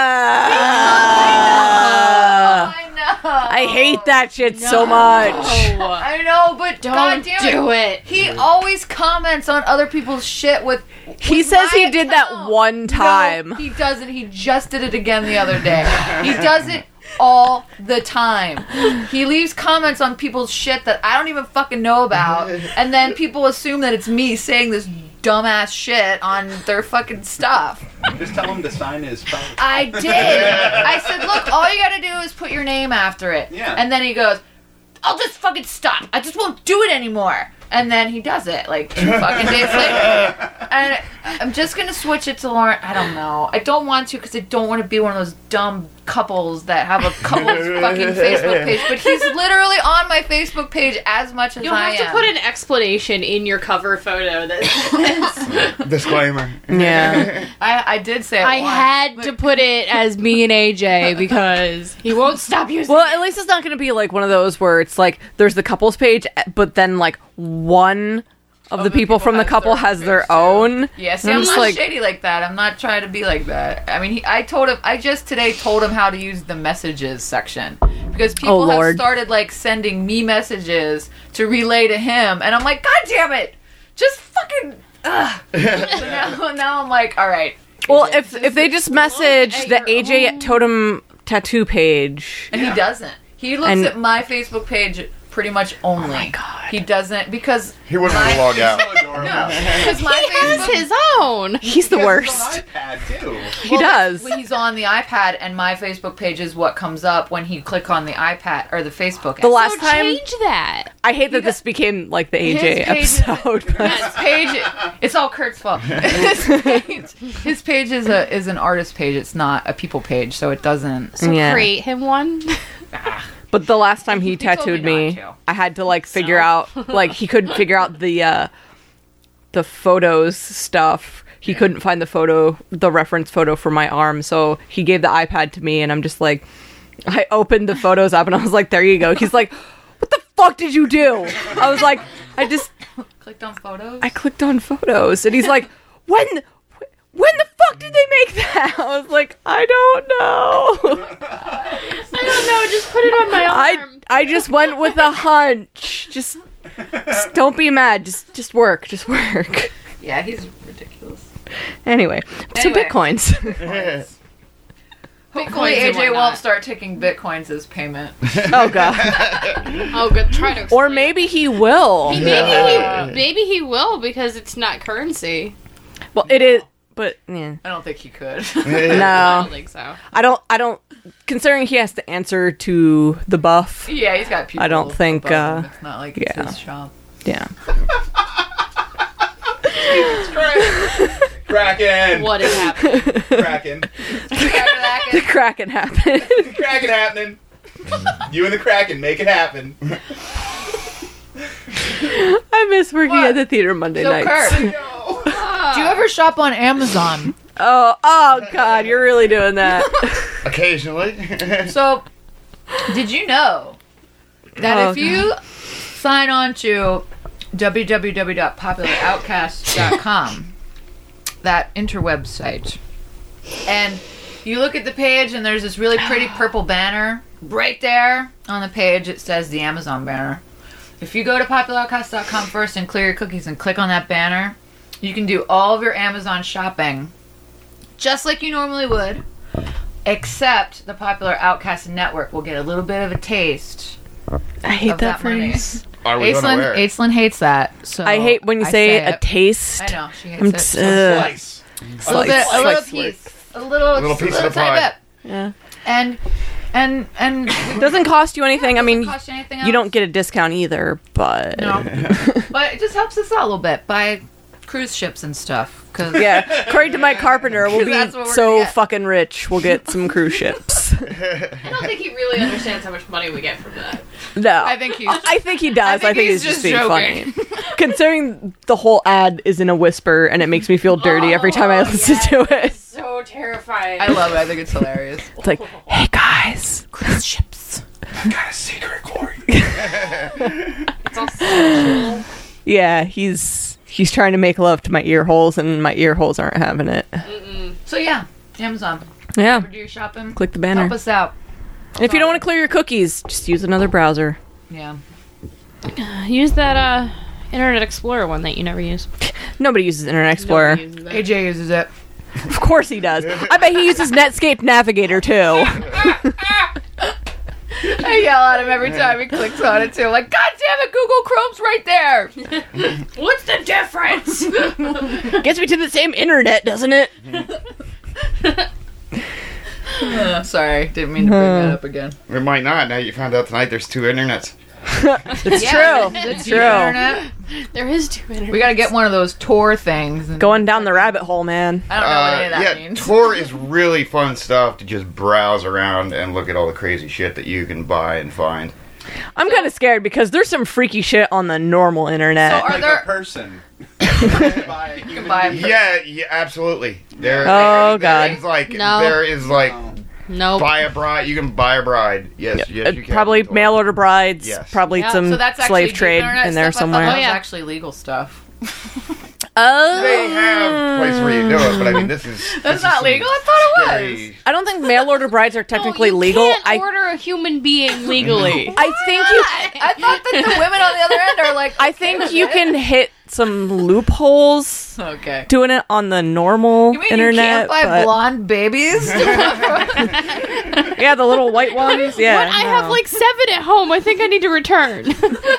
Ah. I know. I hate that shit so much. Oh, I know, but don't God damn do it. it. He always comments on other people's shit with. He with says my he did that account. one time. No, he doesn't. He just did it again the other day. He does it all the time. He leaves comments on people's shit that I don't even fucking know about, and then people assume that it's me saying this dumbass shit on their fucking stuff. Just tell him to sign his phone. I did. I said, look, all you gotta do is put your name after it. Yeah. And then he goes, I'll just fucking stop. I just won't do it anymore. And then he does it, like, two fucking days later. And I'm just gonna switch it to Lauren. I don't know. I don't want to because I don't want to be one of those dumb couples that have a couple's fucking Facebook page. But he's literally on my Facebook page as much as You'll I have to am. put an explanation in your cover photo that says, Disclaimer. Yeah. I, I did say it I once, had but- to put it as me and A J because he won't stop using Well, it. at least it's not going to be like one of those where it's like there's the couples page, but then like one of, the, people, from the has couple their has their page, too. own. Yeah, see, I'm I'm just not like- shady like that. I'm not trying to be like that. I mean, he, I told him, I just today told him how to use the messages section. Because people Oh, have Lord. started, like, sending me messages to relay to him. And I'm like, God damn it! Just fucking, ugh. So now, now I'm like, alright, Well, A J. if if they just message at the your A J own- Totem tattoo page, And he doesn't. He looks And- at my Facebook page pretty much only. Oh my God. He doesn't because He wouldn't my, want to log out. So adorable. No, because my He has Facebook. his own. he's the He has worst. his own iPad too. He Well, does. when he's on the iPad, and my Facebook page is what comes up when he click on the iPad or the Facebook. The app. last So time, change that. I hate that this became like the A J His page is- episode. but- His page, it's all Kurt's fault. His page, his page is a is an artist page. It's not a people page, so it doesn't. So Yeah. create him one. But the last time he, He told tattooed me me, not to. I had to like figure out like he couldn't figure out the uh the photos stuff. He couldn't find the photo, the reference photo for my arm, so he gave the iPad to me and I'm just like I opened the photos up and I was like, there you go. He's like, what the fuck did you do? I was like, I just Clicked on photos. I clicked on photos and he's like, when when the fuck did they make that? I was like, I don't know. I don't know. Just put it on my I arm. I just went with a hunch. Just, just don't be mad. Just just work. Just work. yeah, he's ridiculous. Anyway, so Anyway. bitcoins. Hopefully, Bitcoins A and J whatnot. won't start taking bitcoins as payment. Oh god. Oh, good. Try to. Or explain. maybe he will. Maybe he, maybe he will because it's not currency. Well, it is, but yeah. I don't think he could. I No, don't think so. I don't. I don't. Considering he has to answer to the buff. yeah, he's got people. I don't think, above him. uh, It's not like it's yeah. his shop. Yeah. Kraken. What is happening? Kraken. The Kraken happened. Kraken happening. You and the Kraken make it happen. I miss working What? at the theater Monday So, nights. Kurt, No. do you ever shop on Amazon? Oh, oh god, you're really doing that. Occasionally. So, did you know that Oh, if you sign on to w w w dot popular outcast dot com, that interweb site, and you look at the page and there's this really pretty purple banner right there on the page, it says the Amazon banner. If you go to popular outcast dot com first and clear your cookies and click on that banner, you can do all of your Amazon shopping just like you normally would, except the Popular Outcast Network will get a little bit of a taste. I hate Of that that money. phrase. I was Aislinn, unaware. Aislinn hates that. So I hate when you I say, a it. taste. I know she hates I'm it. just, So ugh. Slice. a little bit, a Slice. little Slice piece, a little, A little piece of the tiny pie. bit. Yeah. and and and It doesn't cost you anything. I doesn't mean, cost you anything you else. don't get a discount either, but No, but it just helps us out a little bit by cruise ships and stuff. Cause yeah, according to Mike Carpenter, we'll 'Cause be that's what we're so gonna get. fucking rich. We'll get some cruise ships. I don't think he really understands how much money we get from that. No, I think he's. I think he does. I I think, think he's, he's just just being joking. funny. Considering the whole ad is in a whisper, and it makes me feel dirty every time I Oh, listen yes. to it. So terrifying. I love it. I think it's hilarious. It's like, hey guys, cruise ships. Got a secret for you. It's all sexual. Yeah, he's he's trying to make love to my ear holes, and my ear holes aren't having it. So yeah, Amazon. Yeah, Ever do your shopping? click the banner. Help us out. And if you don't want to clear your cookies, just use another browser. Yeah. Use that uh, Internet Explorer one that you never use. Nobody uses Internet Explorer. Nobody uses that. A J uses it. Of course he does. I bet he uses Netscape Navigator too. I yell at him every time he clicks on it too. I'm like, God damn it, Google Chrome's right there. What's the difference? Gets me to the same internet, doesn't it? Uh, sorry, didn't mean to bring that up again. It might not. Now you found out tonight there's two internets. It's Yeah, true. It's The true. internet. There is two internets. We gotta get one of those Tor things. And Going down the rabbit hole, man. I don't know what any of Uh, that yeah, means. Tor is really fun stuff to just browse around and look at all the crazy shit that you can buy and find. I'm kind of scared because there's some freaky shit on the normal internet. So are Like there- a person. Buy a human buy a being. Yeah, yeah, absolutely. There, Oh, there God. is like No. there is like Nope. buy a bride. You can buy a bride. Yes, yes, Uh, you can. probably Tor. mail order brides. Yes. Probably Yeah, some So that's actually slave deep trade internet in there stuff? I thought somewhere. that Oh, was yeah. actually legal stuff. Oh. They have places where you do it, but I mean, this is That's this is not some legal? I thought it scary- was. I don't think mail order brides are technically you legal. Can't I order a human being legally. I think you I thought that the women on the other end are like. I think you can hit some loopholes Okay. doing it on the normal You mean internet. you can't buy but- blonde babies? yeah, the little white ones. Yeah, What? I have no. like seven at home. I think I need to return.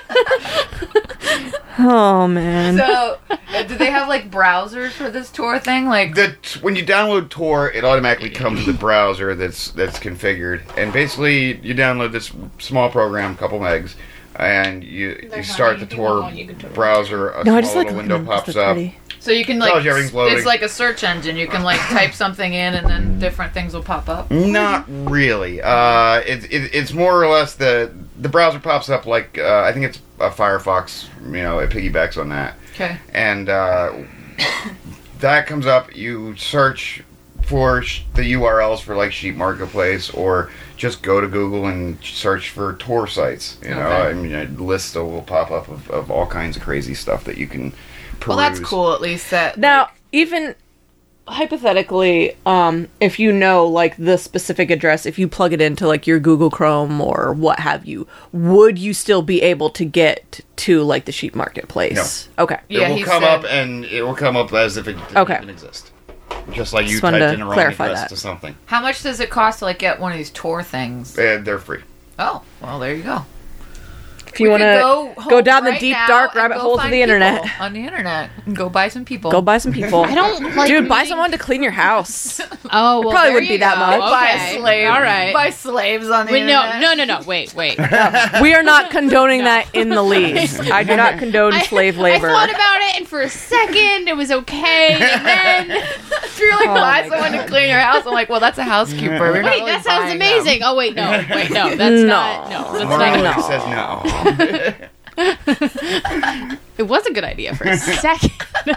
Oh man. So, uh, do they have like browsers for this tour thing? Like, The t- when you download Tor, it automatically comes with a browser that's that's configured, and basically you download this small program, couple megs, and you you start the Tor browser. A no, I small just like little looking window at them 'cause pops they're up. pretty. so you can like, Tells you everything's loading. it's like a search engine. You can like type something in, and then different things will pop up. Not really. Uh, it, it, it's more or less the the browser pops up like uh, I think it's a Firefox. You know, it piggybacks on that, Okay. and uh, that comes up. You search for sh- the U R Ls for like Sheep Marketplace, or just go to Google and search for Tor sites. You know, Okay. I mean, a list will pop up of, of all kinds of crazy stuff that you can peruse. Well, that's cool. At least that. Now, like, even hypothetically, um, if you know like the specific address, if you plug it into like your Google Chrome or what have you, would you still be able to get to like the sheep marketplace? No. Okay. It Yeah, will he come said- up and it will come up as if it didn't Okay. even exist. Just like you Just wanted typed to in a wrong clarify address that. to something. how much does it cost to like get one of these tour things? Uh, they're free. Oh, well, there you go. If you We want could to go go, home down the right deep now dark and rabbit go holes of find the internet, people on the internet and go buy some people. go buy some people. I don't like. Dude, buy meeting- someone to clean your house. Oh, well, probably there wouldn't you be that go. much. Buy Okay. a slave. All right. Buy slaves on the Wait, no, internet. no, no, no. Wait, wait. We are not condoning that in the least. I do not condone I, slave labor. I thought about it, and for a second, it was okay, and then If you're like Oh buy my someone God. to clean your house, I'm like, well, that's a housekeeper. We're not wait, really that sounds buying amazing. them. Oh wait, no, wait, no, that's No. not. No, that's Morgan not. Lake says no. It was a good idea for a second.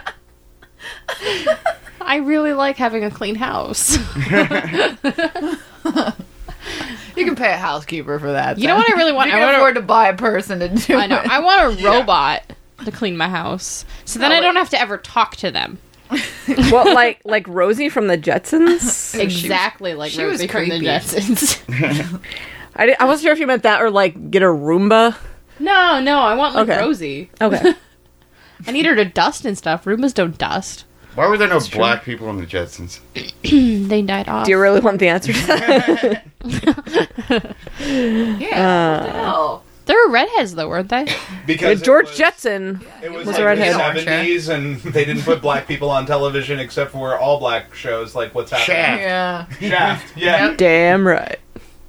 I really like having a clean house. You can pay a housekeeper for that. You know what I really want? You I can want afford to buy a person to do I know. it. I want a robot to clean my house, so then Oh, I don't wait. have to ever talk to them. What, like like Rosie from the Jetsons? Exactly like she was Rosie from the creepy. Jetsons. I, di- I wasn't sure if you meant that or like get a Roomba. no, no, I want like Okay. Rosie. Okay. I need her to dust and stuff. Roombas don't dust. Why were there no black people in the Jetsons? They died off. Do you really want the answer to that? Yeah. what the hell? They were redheads though, weren't they? Because George it was, Jetson. It was, was like a redhead. the seventies, and they didn't put black people on television except for all black shows like What's Happening. Shaft. Yeah. Shaft. Yeah, Yep. Damn right.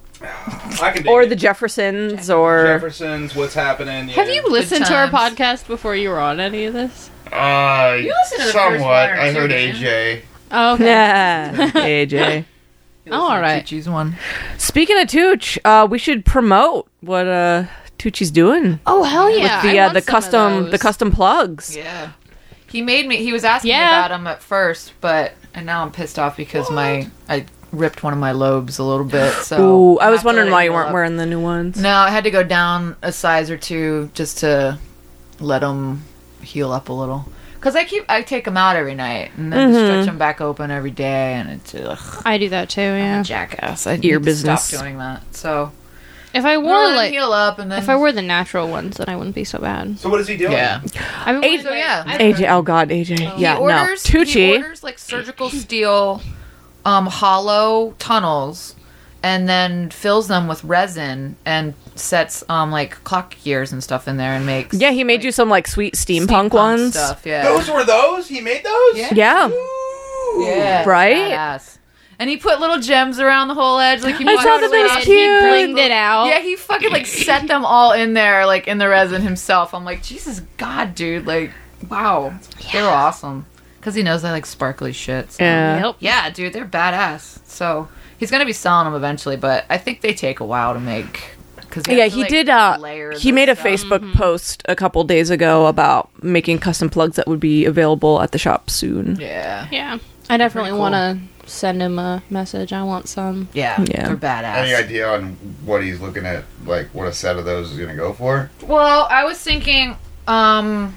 I can. dig Or it. the Jeffersons, or Jeffersons. What's Happening? Yeah. Have you listened to our times. podcast before you were on any of this? Uh, You listened to the first somewhat. one or I two, heard didn't A you? J. Oh, okay. yeah, A J. You Oh, listen to all right. Chi-Chi's one. Speaking of Tooch, uh, we should promote what uh Toochie's doing Oh hell yeah! with the I uh, want the some of custom those. the custom plugs. Yeah. He made me. He was asking Yeah. me about him at first, but and now I'm pissed off because my I ripped one of my lobes a little bit. So Ooh, I have was to wondering let why it you heal weren't up. wearing the new ones. No, I had to go down a size or two just to let them heal up a little. Cause I keep I take them out every night and then Mhm. stretch them back open every day, and it's ugh, I do that too. I'm Yeah. a jackass. I Ear need to business. stop doing that. So If I more wore let like heal up, and then if I wore the natural ones, then I wouldn't be so bad. So what is he doing? yeah. I've been A- wearing So my- yeah, A J, oh god, A J. yeah, he orders, no. He Toochie. orders like surgical steel, um, hollow tunnels, and then fills them with resin and sets um like clock gears and stuff in there and makes. Yeah, he made like, you some like sweet steampunk, ones. stuff. Yeah, Those were those. He made those. Yeah. Yeah. Ooh. yeah, Right? badass. And he put little gems around the whole edge, like he I put saw that they was like- cute. He blinged it out. Yeah, he fucking like set them all in there, like in the resin himself. I'm like, Jesus God, dude, like, wow, they were awesome. Because he knows I like sparkly shit. So. Yeah. Yep. Yeah, dude, they're badass. So he's gonna be selling them eventually, but I think they take a while to make. Cause you Yeah, have to, he like, did. Uh, layer he the made a stuff. Facebook post a couple days ago about making custom plugs that would be available at the shop soon. Yeah, Yeah. I definitely Pretty cool. want to send him a message. I want some. yeah, Yeah. they're badass. Any idea on what he's looking at? Like what a set of those is going to go for? Well, I was thinking, um,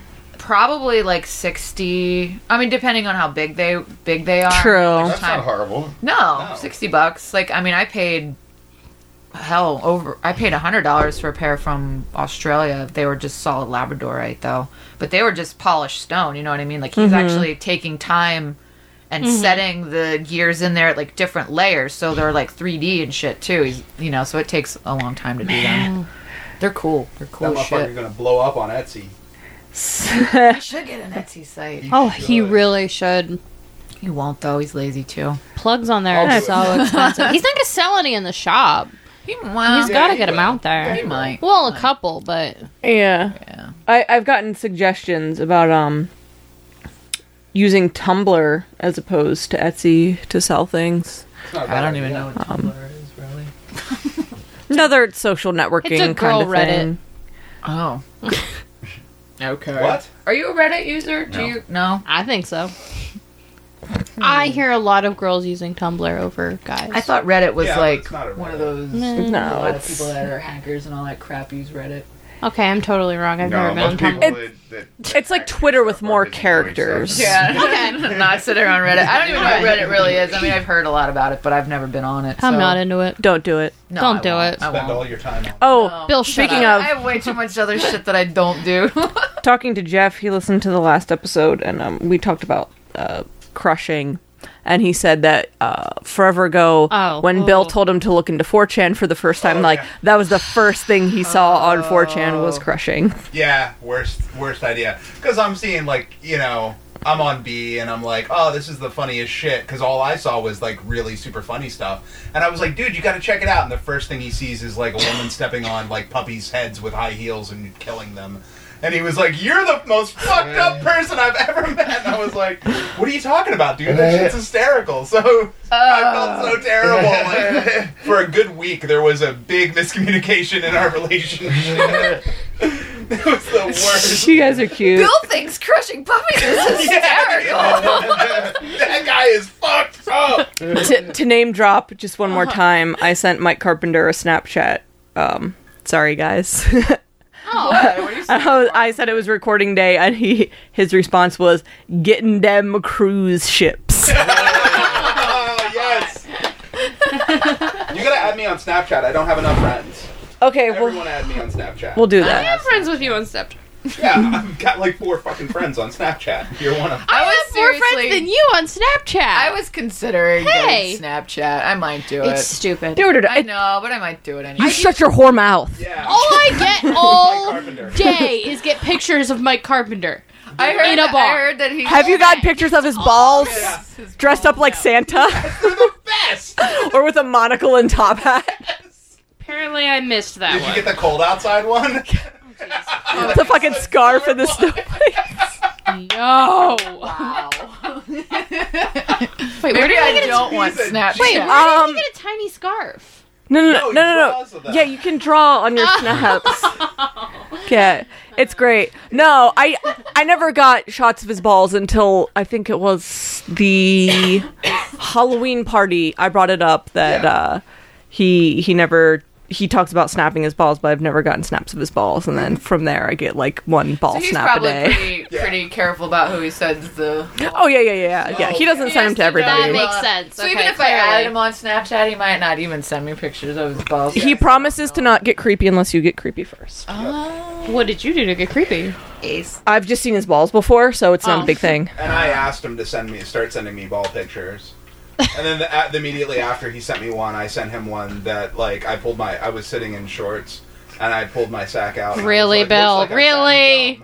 probably like sixty. I mean, depending on how big they big they are. True. How much That's time- not horrible. No, No. sixty bucks. Like, I mean, I paid hell over. I paid a hundred dollars for a pair from Australia. They were just solid Labradorite though, but they were just polished stone. You know what I mean? Like he's actually taking time and setting the gears in there at like different layers, so they're like three D and shit too. He's, you know, so it takes a long time to do them. They're cool. They're That cool as motherfucker's shit. gonna blow up on Etsy. I should get an Etsy site. Oh, he really should. He won't though. He's lazy too. Plugs on there I'll are do so expensive. He's not gonna sell any in the shop. He, well, He's Yeah, got to he get them will. out there. he might. Well, a Might. couple, but Yeah. Yeah. I, I've gotten suggestions about um using Tumblr as opposed to Etsy to sell things. It's not a I bad don't even idea. know what Tumblr is really. Another social networking It's a kind girl of Reddit. thing. Oh. Okay. What? Are you a Reddit user? Do No. you no? I think so. I hear a lot of girls using Tumblr over guys. I thought Reddit was Yeah, but like it's not a one of Reddit. those. Mm. a No, lot of it's people that are hackers and all that crap use Reddit. Okay, I'm totally wrong. I've never No, been on most people Tumblr. that, that It's like Twitter with more characters. Yeah. Okay. Not sitting on Reddit. I don't even know what Reddit really is. I mean, I've heard a lot about it, but I've never been on it. I'm so- not into it. Don't do it. No, Don't I do won't. it. I Spend won't. all your time on. Oh, No. Bill, shut speaking up. of I have way too much other shit that I don't do. talking to Jeff, he listened to the last episode, and um, we talked about uh, crushing. And he said that uh, forever ago, Oh. when Bill Oh. told him to look into four chan for the first time, Oh, like, yeah. that was the first thing he saw on four chan was crushing. Yeah, worst worst idea. Because I'm seeing like you know I'm on B and I'm like, oh, this is the funniest shit. Because all I saw was like really super funny stuff, and I was like, dude, you got to check it out. And the first thing he sees is like a woman stepping on like puppies' heads with high heels and killing them. And he was like, you're the most fucked up person I've ever met. And I was like, what are you talking about, dude? That shit's hysterical. So I felt so terrible. Like, for a good week, there was a big miscommunication in our relationship. It was the worst. You guys are cute. Bill thinks crushing puppies is hysterical. That guy is fucked up. to, to name drop just one more time, I sent Mike Carpenter a Snapchat. Um, sorry, guys. Oh, What? What are you saying? I, was- I said it was recording day, and he his response was, "Getting them cruise ships." Oh, yes. You gotta add me on Snapchat. I don't have enough friends. Okay, Everyone we'll, add me on Snapchat. we'll do I that. have friends with you on Snapchat. Yeah, I've got like four fucking friends on Snapchat. You're one of them. I, I was have more friends seriously- than you on Snapchat. I was considering Hey. getting Snapchat. I might do it. It's stupid. Dude, I it, know, but I might do it you anyway. shut your whore mouth. Yeah. All I get all Carpenter. day is get pictures of Mike Carpenter. I heard, in a that- bar. I heard that he. Have you got pictures of his balls Yeah. dressed up like Santa They're the best. or with a monocle and top hat? Apparently, I missed that Did you one. get the cold outside one? The fucking scarf and the snowflakes. No. Wow. Wait, where Maybe did I I get a don't want He's a Snapchat. Wait, where Um, did you get a tiny scarf? No, no, No, no, he no, no, draws no. with that. Yeah, you can draw on your snaps. Yeah, it's great. No, I I never got shots of his balls until I think it was the Halloween party. I brought it up that Yeah. uh, he he never he talks about snapping his balls, but I've never gotten snaps of his balls. And then from there, I get like one ball So he's snap a probably day. pretty, Yeah. pretty careful about who he sends the. Oh yeah, yeah, yeah, yeah. yeah. He doesn't He send has them to everybody. That makes sense. So Okay, even if I clearly. added him on Snapchat, he might not even send me pictures of his balls. He promises to not get creepy unless you get creepy first. What did you do to get creepy? Ace. I've just seen his balls before, so it's not Oh. a big thing. And I asked him to send me, start sending me ball pictures. And then the, at, immediately after he sent me one, I sent him one that like I pulled my, I was sitting in shorts and I pulled my sack out. and I was Really, like, Bill? "Looks like I Really?"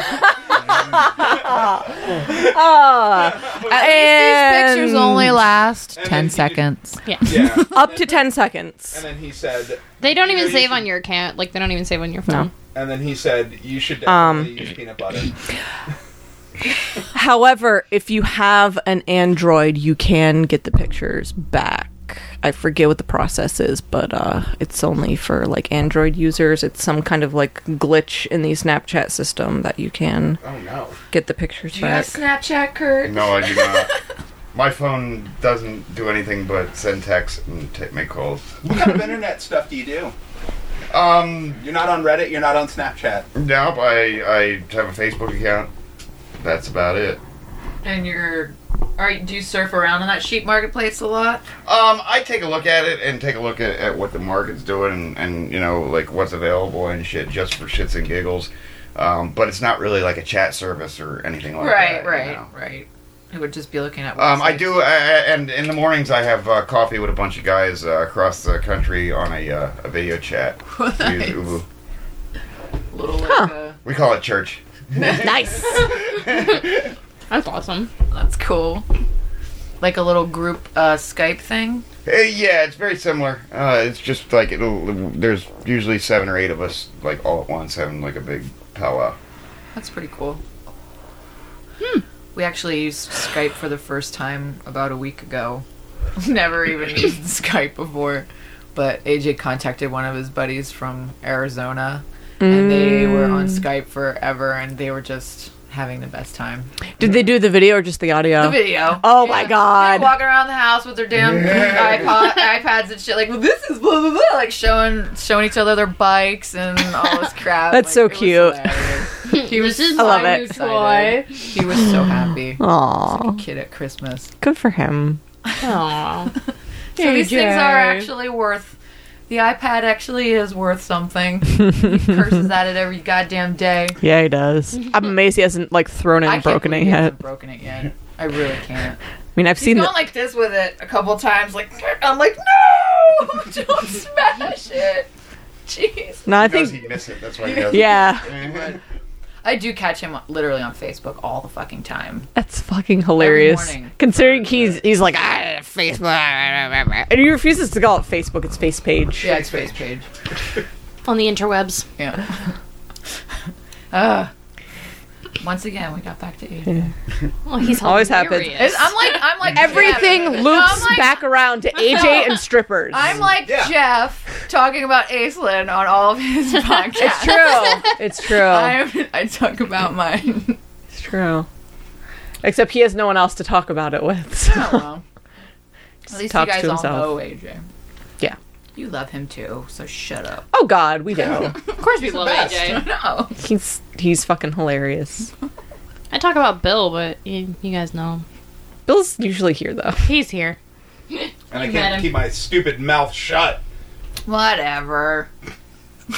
Ah, At least these pictures only last And ten then he- seconds. Yeah. Yeah. up to ten seconds. And then he said, They don't You know, even you save should- on your account. Like, they don't even save on your phone. and then he said, you should Um, definitely use peanut butter. However, if you have an Android, you can get the pictures back. I forget what the process is, but uh, it's only for like Android users. It's some kind of like glitch in the Snapchat system that you can Oh no. get the pictures Do you have back. Snapchat, Kurt? No, I do not. My phone doesn't do anything but send texts and ta make calls. What kind of internet stuff do you do? Um, You're not on Reddit, you're not on Snapchat. nope, I, I have a Facebook account. that's about it. And you're, are you, do you surf around on that sheep marketplace a lot? Um, I take a look at it and take a look at, at what the market's doing and, and, you know, like what's available and shit just for shits and giggles. Um, but it's not really like a chat service or anything like Right, that. right, you know? right. It would just be looking at. Um, I websites. do, uh, and in the mornings I have uh, coffee with a bunch of guys uh, across the country on a, uh, a video chat. We use Nice. Ubu. Little like Huh. uh, We call it church. Nice. That's awesome. that's cool. Like a little group uh, Skype thing. Eh, yeah, it's very similar. Uh, it's just like it'll, there's usually seven or eight of us, like all at once, having like a big powwow. That's pretty cool. Hmm. We actually used Skype for the first time about a week ago. Never even used Skype before. But A J contacted one of his buddies from Arizona. And they were on Skype forever. And they were just having the best time. Did they do the video or just the audio? The video. Oh my God. They're walking around the house with their damn iPod, iPads and shit. Like, well, this is blah, blah, blah. Like, showing showing each other their bikes and all this crap. That's Like, so it was cute. hilarious. He was This is I love my it. new toy. He was so happy. Aw, Kid at Christmas. good for him. Aww. So these A J. things are actually worth. The iPad actually is worth something. He curses at it every goddamn day. Yeah, he does. I'm amazed he hasn't like thrown it I and can't broken believe it he yet. hasn't broken it yet. I really can't. I mean, I've He's seen gone the, like this with it a couple times. Like I'm like, no, don't smash it. Jeez. No, I He knows think. he'd miss it. That's why he does Yeah, it. I do catch him literally on Facebook all the fucking time. that's fucking hilarious. morning. Considering he's he's like ah, Facebook, and he refuses to call it Facebook. It's Face Page. Yeah, it's face page. On the interwebs. Yeah. uh, once again, we got back to A J. Oh, he's Always happens. hilarious. It's- I'm like, I'm like Everything Jeff. loops No, I'm like- back around to A J and strippers. I'm like Yeah. Jeff talking about Aislinn on all of his podcasts. It's true. It's true. I I talk about mine. It's true. Except he has no one else to talk about it with. So. Oh, well. At least you talks guys to all himself. know A J. Yeah. You love him too, so shut up. Oh God, we do. Of course we love best. A J. No. He's he's fucking hilarious. I talk about Bill, but you, you guys know. Bill's usually here though. He's here. And I You met can't him. keep my stupid mouth shut. Whatever. You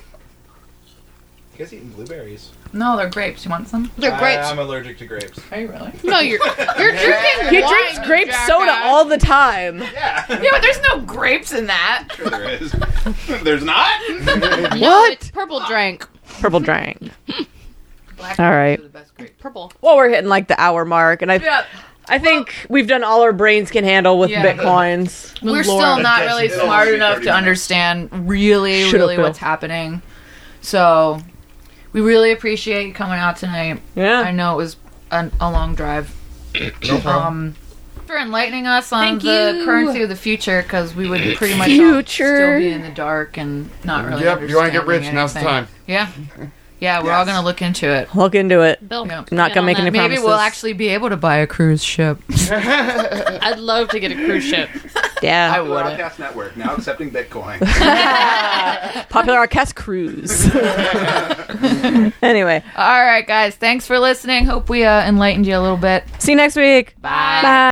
guys eating blueberries? No, they're grapes. You want some? They're great. I'm allergic to grapes. Are you really? No, you're you're drinking. He wine, drinks you grape jackass. soda all the time. Yeah. Yeah, but there's no grapes in that. Sure there is. There's not? No, What? it's purple drink. Purple drink. Black All right. grapes are the best grapes. Purple. Well, we're hitting like the hour mark, and I Yeah. I think we've done all our brains can handle with Yeah. bitcoins. We're Lord. still not That's- really it'll smart only be enough thirty to minutes. understand really, Shut up, really Bill. what's happening. So, we really appreciate you coming out tonight. I Yeah. know it was a, a long drive. No problem. Um, for enlightening us on Thank the you. currency of the future, because we would pretty much all Future. still be in the dark and not really. Yep, you want to get rich, understanding now's the anything. time. Yeah, yeah, we're all Yes. gonna look into it. Look into it. Bill. Yeah. Not get gonna on make that. any Maybe promises. we'll actually be able to buy a cruise ship. I'd love to get a cruise ship. Yeah. I would. Podcast Network now accepting Bitcoin. Popular Outcast Cruise. Anyway, All right, guys. Thanks for listening. Hope we uh, enlightened you a little bit. see you next week. Bye. Bye.